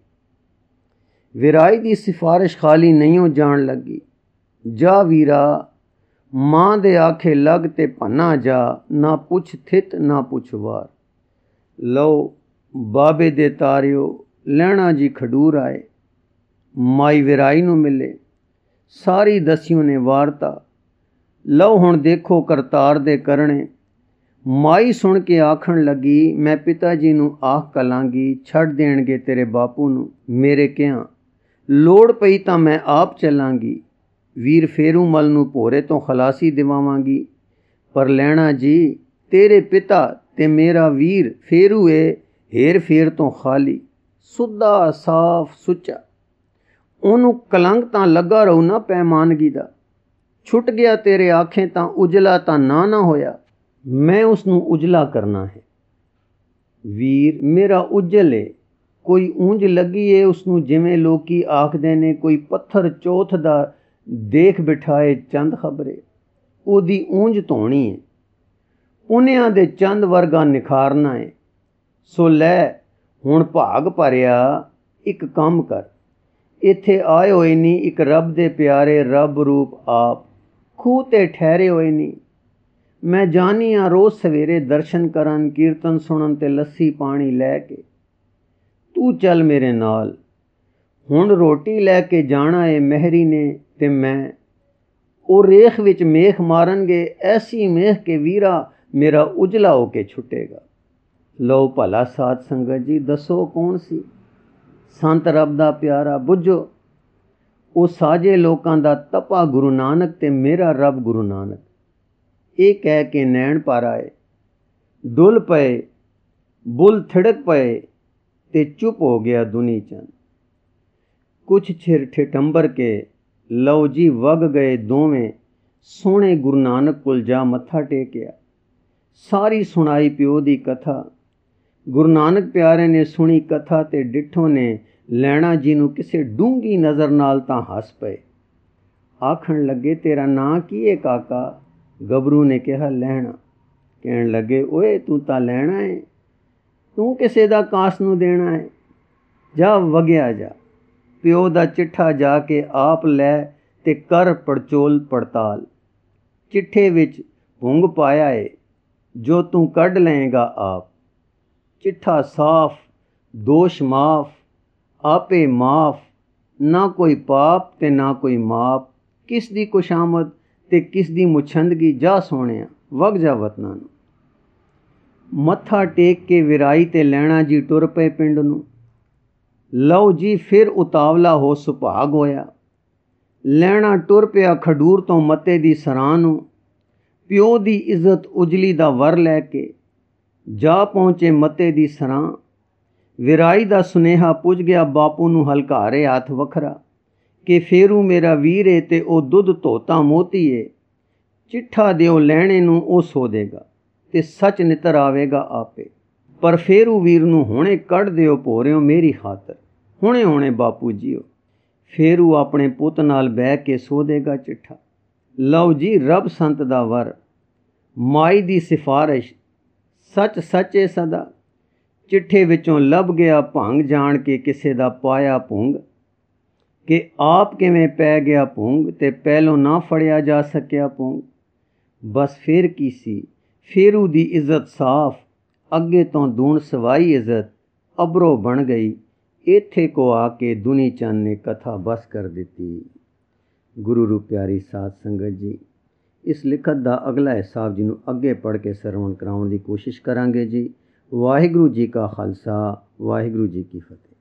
विराई दी सिफारिश खाली नहीं हो जान लगी। जा वीरा, मां दे आखे लग ते भन्ना जा, ना पुछ थित ना पुछ वार। लो बाबे दे तारियो लैणा जी खडूर आए, माई विराई नूं मिले। सारी दस्सियों ने वारता, लो हुण देखो करतार दे करणे। माई सुन के आखण लगी, मैं पिता जी नूं आख कलांगी छड़ देणगे तेरे बापू नूं मेरे किहां। लोड़ पई तां मैं आप चलांगी, वीर फेरूमल नूं भोरे तो खलासी दिवावांगी। पर लैणा जी तेरे पिता ते मेरा वीर फेरू है हेर फेर तो खाली, सुद्धा साफ सुच्चा। ओनू कलंक तां लगा रहू ना पैमानगी दा। छुट गया तेरे आखें तां उजला तां ना होया। मैं उसनू उजला करना है। वीर मेरा उजल है, कोई ऊंज लगी है उसनू, जिवें लोकी आखदे ने कोई पत्थर चौथ दा देख बिठाए चंद खबरे। ओदी ऊंज धोनी है, पुनिया दे चंद वर्गा निखारना है। सो लै हुण भाग भरिया, एक काम कर। इत्थे आए होए नी एक रब दे प्यारे रब रूप आप, खूह ते ठहरे होए नी। मैं जानी आ रोज़ सवेरे दर्शन करन कीर्तन सुनन ते लस्सी पानी लैके। तू चल मेरे नाल, हुण रोटी लैके जाना है मेहरी ने ते मैं। ओ रेख विच मेख मारनगे, ऐसी मेख के वीरा मेरा उजला होके छुटेगा। लो भला साध संगत जी दसो कौन सी संत रब दा प्यारा, बुझो। ओ साजे लोकां दा तपा गुरु नानक ते मेरा रब गुरु नानक। ਇਹ ਕਹਿ ਕੇ ਨੈਣ ਭਰ ਆਏ, ਡੁੱਲ ਪਏ ਬੁੱਲ ਥਿੜਕ ਪਏ ਤੇ ਚੁੱਪ ਹੋ ਗਿਆ ਦੁਨੀ ਚੰਦ। ਕੁਛ ਚਿਰ ਠਿਠੰਬਰ ਕੇ ਲਓ ਜੀ ਵਗ ਗਏ ਦੋਵੇਂ, ਸੋਹਣੇ ਗੁਰੂ ਨਾਨਕ ਕੋਲ ਜਾ ਮੱਥਾ ਟੇਕਿਆ। ਸਾਰੀ ਸੁਣਾਈ ਪਿਓ ਦੀ ਕਥਾ। ਗੁਰੂ ਨਾਨਕ ਪਿਆਰੇ ਨੇ ਸੁਣੀ ਕਥਾ ਤੇ ਡਿੱਠੋ ਨੇ ਲੈਣਾ ਜੀ ਨੂੰ ਕਿਸੇ ਡੂੰਘੀ ਨਜ਼ਰ ਨਾਲ ਤਾਂ ਹੱਸ ਪਏ। ਆਖਣ ਲੱਗੇ ਤੇਰਾ ਨਾਂ ਕੀ ਹੈ ਕਾਕਾ। ਗੱਭਰੂ ਨੇ ਕਿਹਾ ਲਹਿਣਾ। ਕਹਿਣ ਲੱਗੇ ਓਏ ਤੂੰ ਤਾਂ ਲੈਣਾ ਹੈ, ਤੂੰ ਕਿਸੇ ਦਾ ਕਾਸ ਨੂੰ ਦੇਣਾ ਹੈ। ਜਾ ਵਗਿਆ ਜਾ, ਪਿਓ ਦਾ ਚਿੱਠਾ ਜਾ ਕੇ ਆਪ ਲੈ ਤੇ ਕਰ ਪੜਚੋਲ ਪੜਤਾਲ। ਚਿੱਠੇ ਵਿੱਚ ਭੁੰਗ ਪਾਇਆ ਏ ਜੋ ਤੂੰ ਕੱਢ ਲਏਗਾ ਆਪ। ਚਿੱਠਾ ਸਾਫ, ਦੋਸ਼ ਮਾਫ, ਆਪੇ ਮਾਫ, ਨਾ ਕੋਈ ਪਾਪ ਤੇ ਨਾ ਕੋਈ ਮਾਪ। ਕਿਸ ਦੀ ਕੁਸ਼ਾਮਦ ਤੇ ਕਿਸ ਦੀ ਮੁਛੰਦਗੀ। ਜਾ ਸੋਹਣਿਆ ਵਗ ਜਾ ਵਤਨਾਂ ਨੂੰ। ਮੱਥਾ ਟੇਕ ਕੇ ਵਿਰਾਈ ਤੇ ਲੈਣਾ ਜੀ ਟੁਰ ਪਏ ਪਿੰਡ ਨੂੰ। ਲਓ ਜੀ ਫਿਰ ਉਤਾਵਲਾ ਹੋ ਸੁਭਾਗ ਹੋਇਆ। ਲੈਣਾ ਟੁਰ ਪਿਆ ਖਡੂਰ ਤੋਂ ਮੱਤੇ ਦੀ ਸਰਾਂ ਨੂੰ। ਪਿਓ ਦੀ ਇੱਜ਼ਤ ਉਜਲੀ ਦਾ ਵਰ ਲੈ ਕੇ। ਜਾ ਪਹੁੰਚੇ ਮਤੇ ਦੀ ਸਰਾਂ। ਵਿਰਾਈ ਦਾ ਸੁਨੇਹਾ ਪੁੱਜ ਗਿਆ ਬਾਪੂ ਨੂੰ ਹਲਕਾਰੇ ਹੱਥ ਵੱਖਰਾ, ਕਿ ਫੇਰੂ ਮੇਰਾ ਵੀਰ ਏ ਤੇ ਉਹ ਦੁੱਧ ਧੋਤਾ ਮੋਤੀ ਏ। ਚਿੱਠਾ ਦਿਓ ਲੈਣੇ ਨੂੰ ਉਹ ਸੋਧੇਗਾ ਤੇ ਸੱਚ ਨਿੱਤਰ ਆਵੇਗਾ ਆਪੇ। ਪਰ ਫੇਰੂ ਵੀਰ ਨੂੰ ਹੁਣੇ ਕੱਢ ਦਿਓ ਭੋਰਿਓ ਮੇਰੀ ਖਾਤਰ, ਹੁਣੇ ਹੁਣੇ ਬਾਪੂ ਜੀਓ। ਫੇਰੂ ਆਪਣੇ ਪੁੱਤ ਨਾਲ ਬਹਿ ਕੇ ਸੋਧੇਗਾ ਚਿੱਠਾ। ਲਓ ਜੀ ਰੱਬ ਸੰਤ ਦਾ ਵਰ, ਮਾਈ ਦੀ ਸਿਫਾਰਿਸ਼, ਸੱਚ ਸੱਚੇ ਸਦਾ। ਚਿੱਠੇ ਵਿੱਚੋਂ ਲੱਭ ਗਿਆ ਭੰਗ ਜਾਣ ਕੇ ਕਿਸੇ ਦਾ ਪਾਇਆ ਭੁੰਗ, ਕਿ ਆਪ ਕਿਵੇਂ ਪੈ ਗਿਆ ਭੁੰਗ ਤੇ ਪਹਿਲੋਂ ਨਾ ਫੜਿਆ ਜਾ ਸਕਿਆ ਭੁੰਗ। ਬਸ ਫਿਰ ਕੀ ਸੀ, ਫੇਰੂ ਦੀ ਇੱਜ਼ਤ ਸਾਫ਼, ਅੱਗੇ ਤੋਂ ਦੂਣ ਸਵਾਈ ਇੱਜ਼ਤ ਅਬਰੋ ਬਣ ਗਈ। ਇੱਥੇ ਕੋ ਆ ਕੇ ਦੁਨੀ ਚੰਦ ਨੇ ਕਥਾ ਬਸ ਕਰ ਦਿੱਤੀ। ਗੁਰੂ ਰੂ ਪਿਆਰੀ ਸਾਧ ਸੰਗਤ ਜੀ, ਇਸ ਲਿਖਤ ਦਾ ਅਗਲਾ ਹਿੱਸਾ ਜੀ ਨੂੰ ਅੱਗੇ ਪੜ੍ਹ ਕੇ ਸਰਵਣ ਕਰਾਉਣ ਦੀ ਕੋਸ਼ਿਸ਼ ਕਰਾਂਗੇ ਜੀ। ਵਾਹਿਗੁਰੂ ਜੀ ਕਾ ਖਾਲਸਾ, ਵਾਹਿਗੁਰੂ ਜੀ ਕੀ ਫਤਿਹ।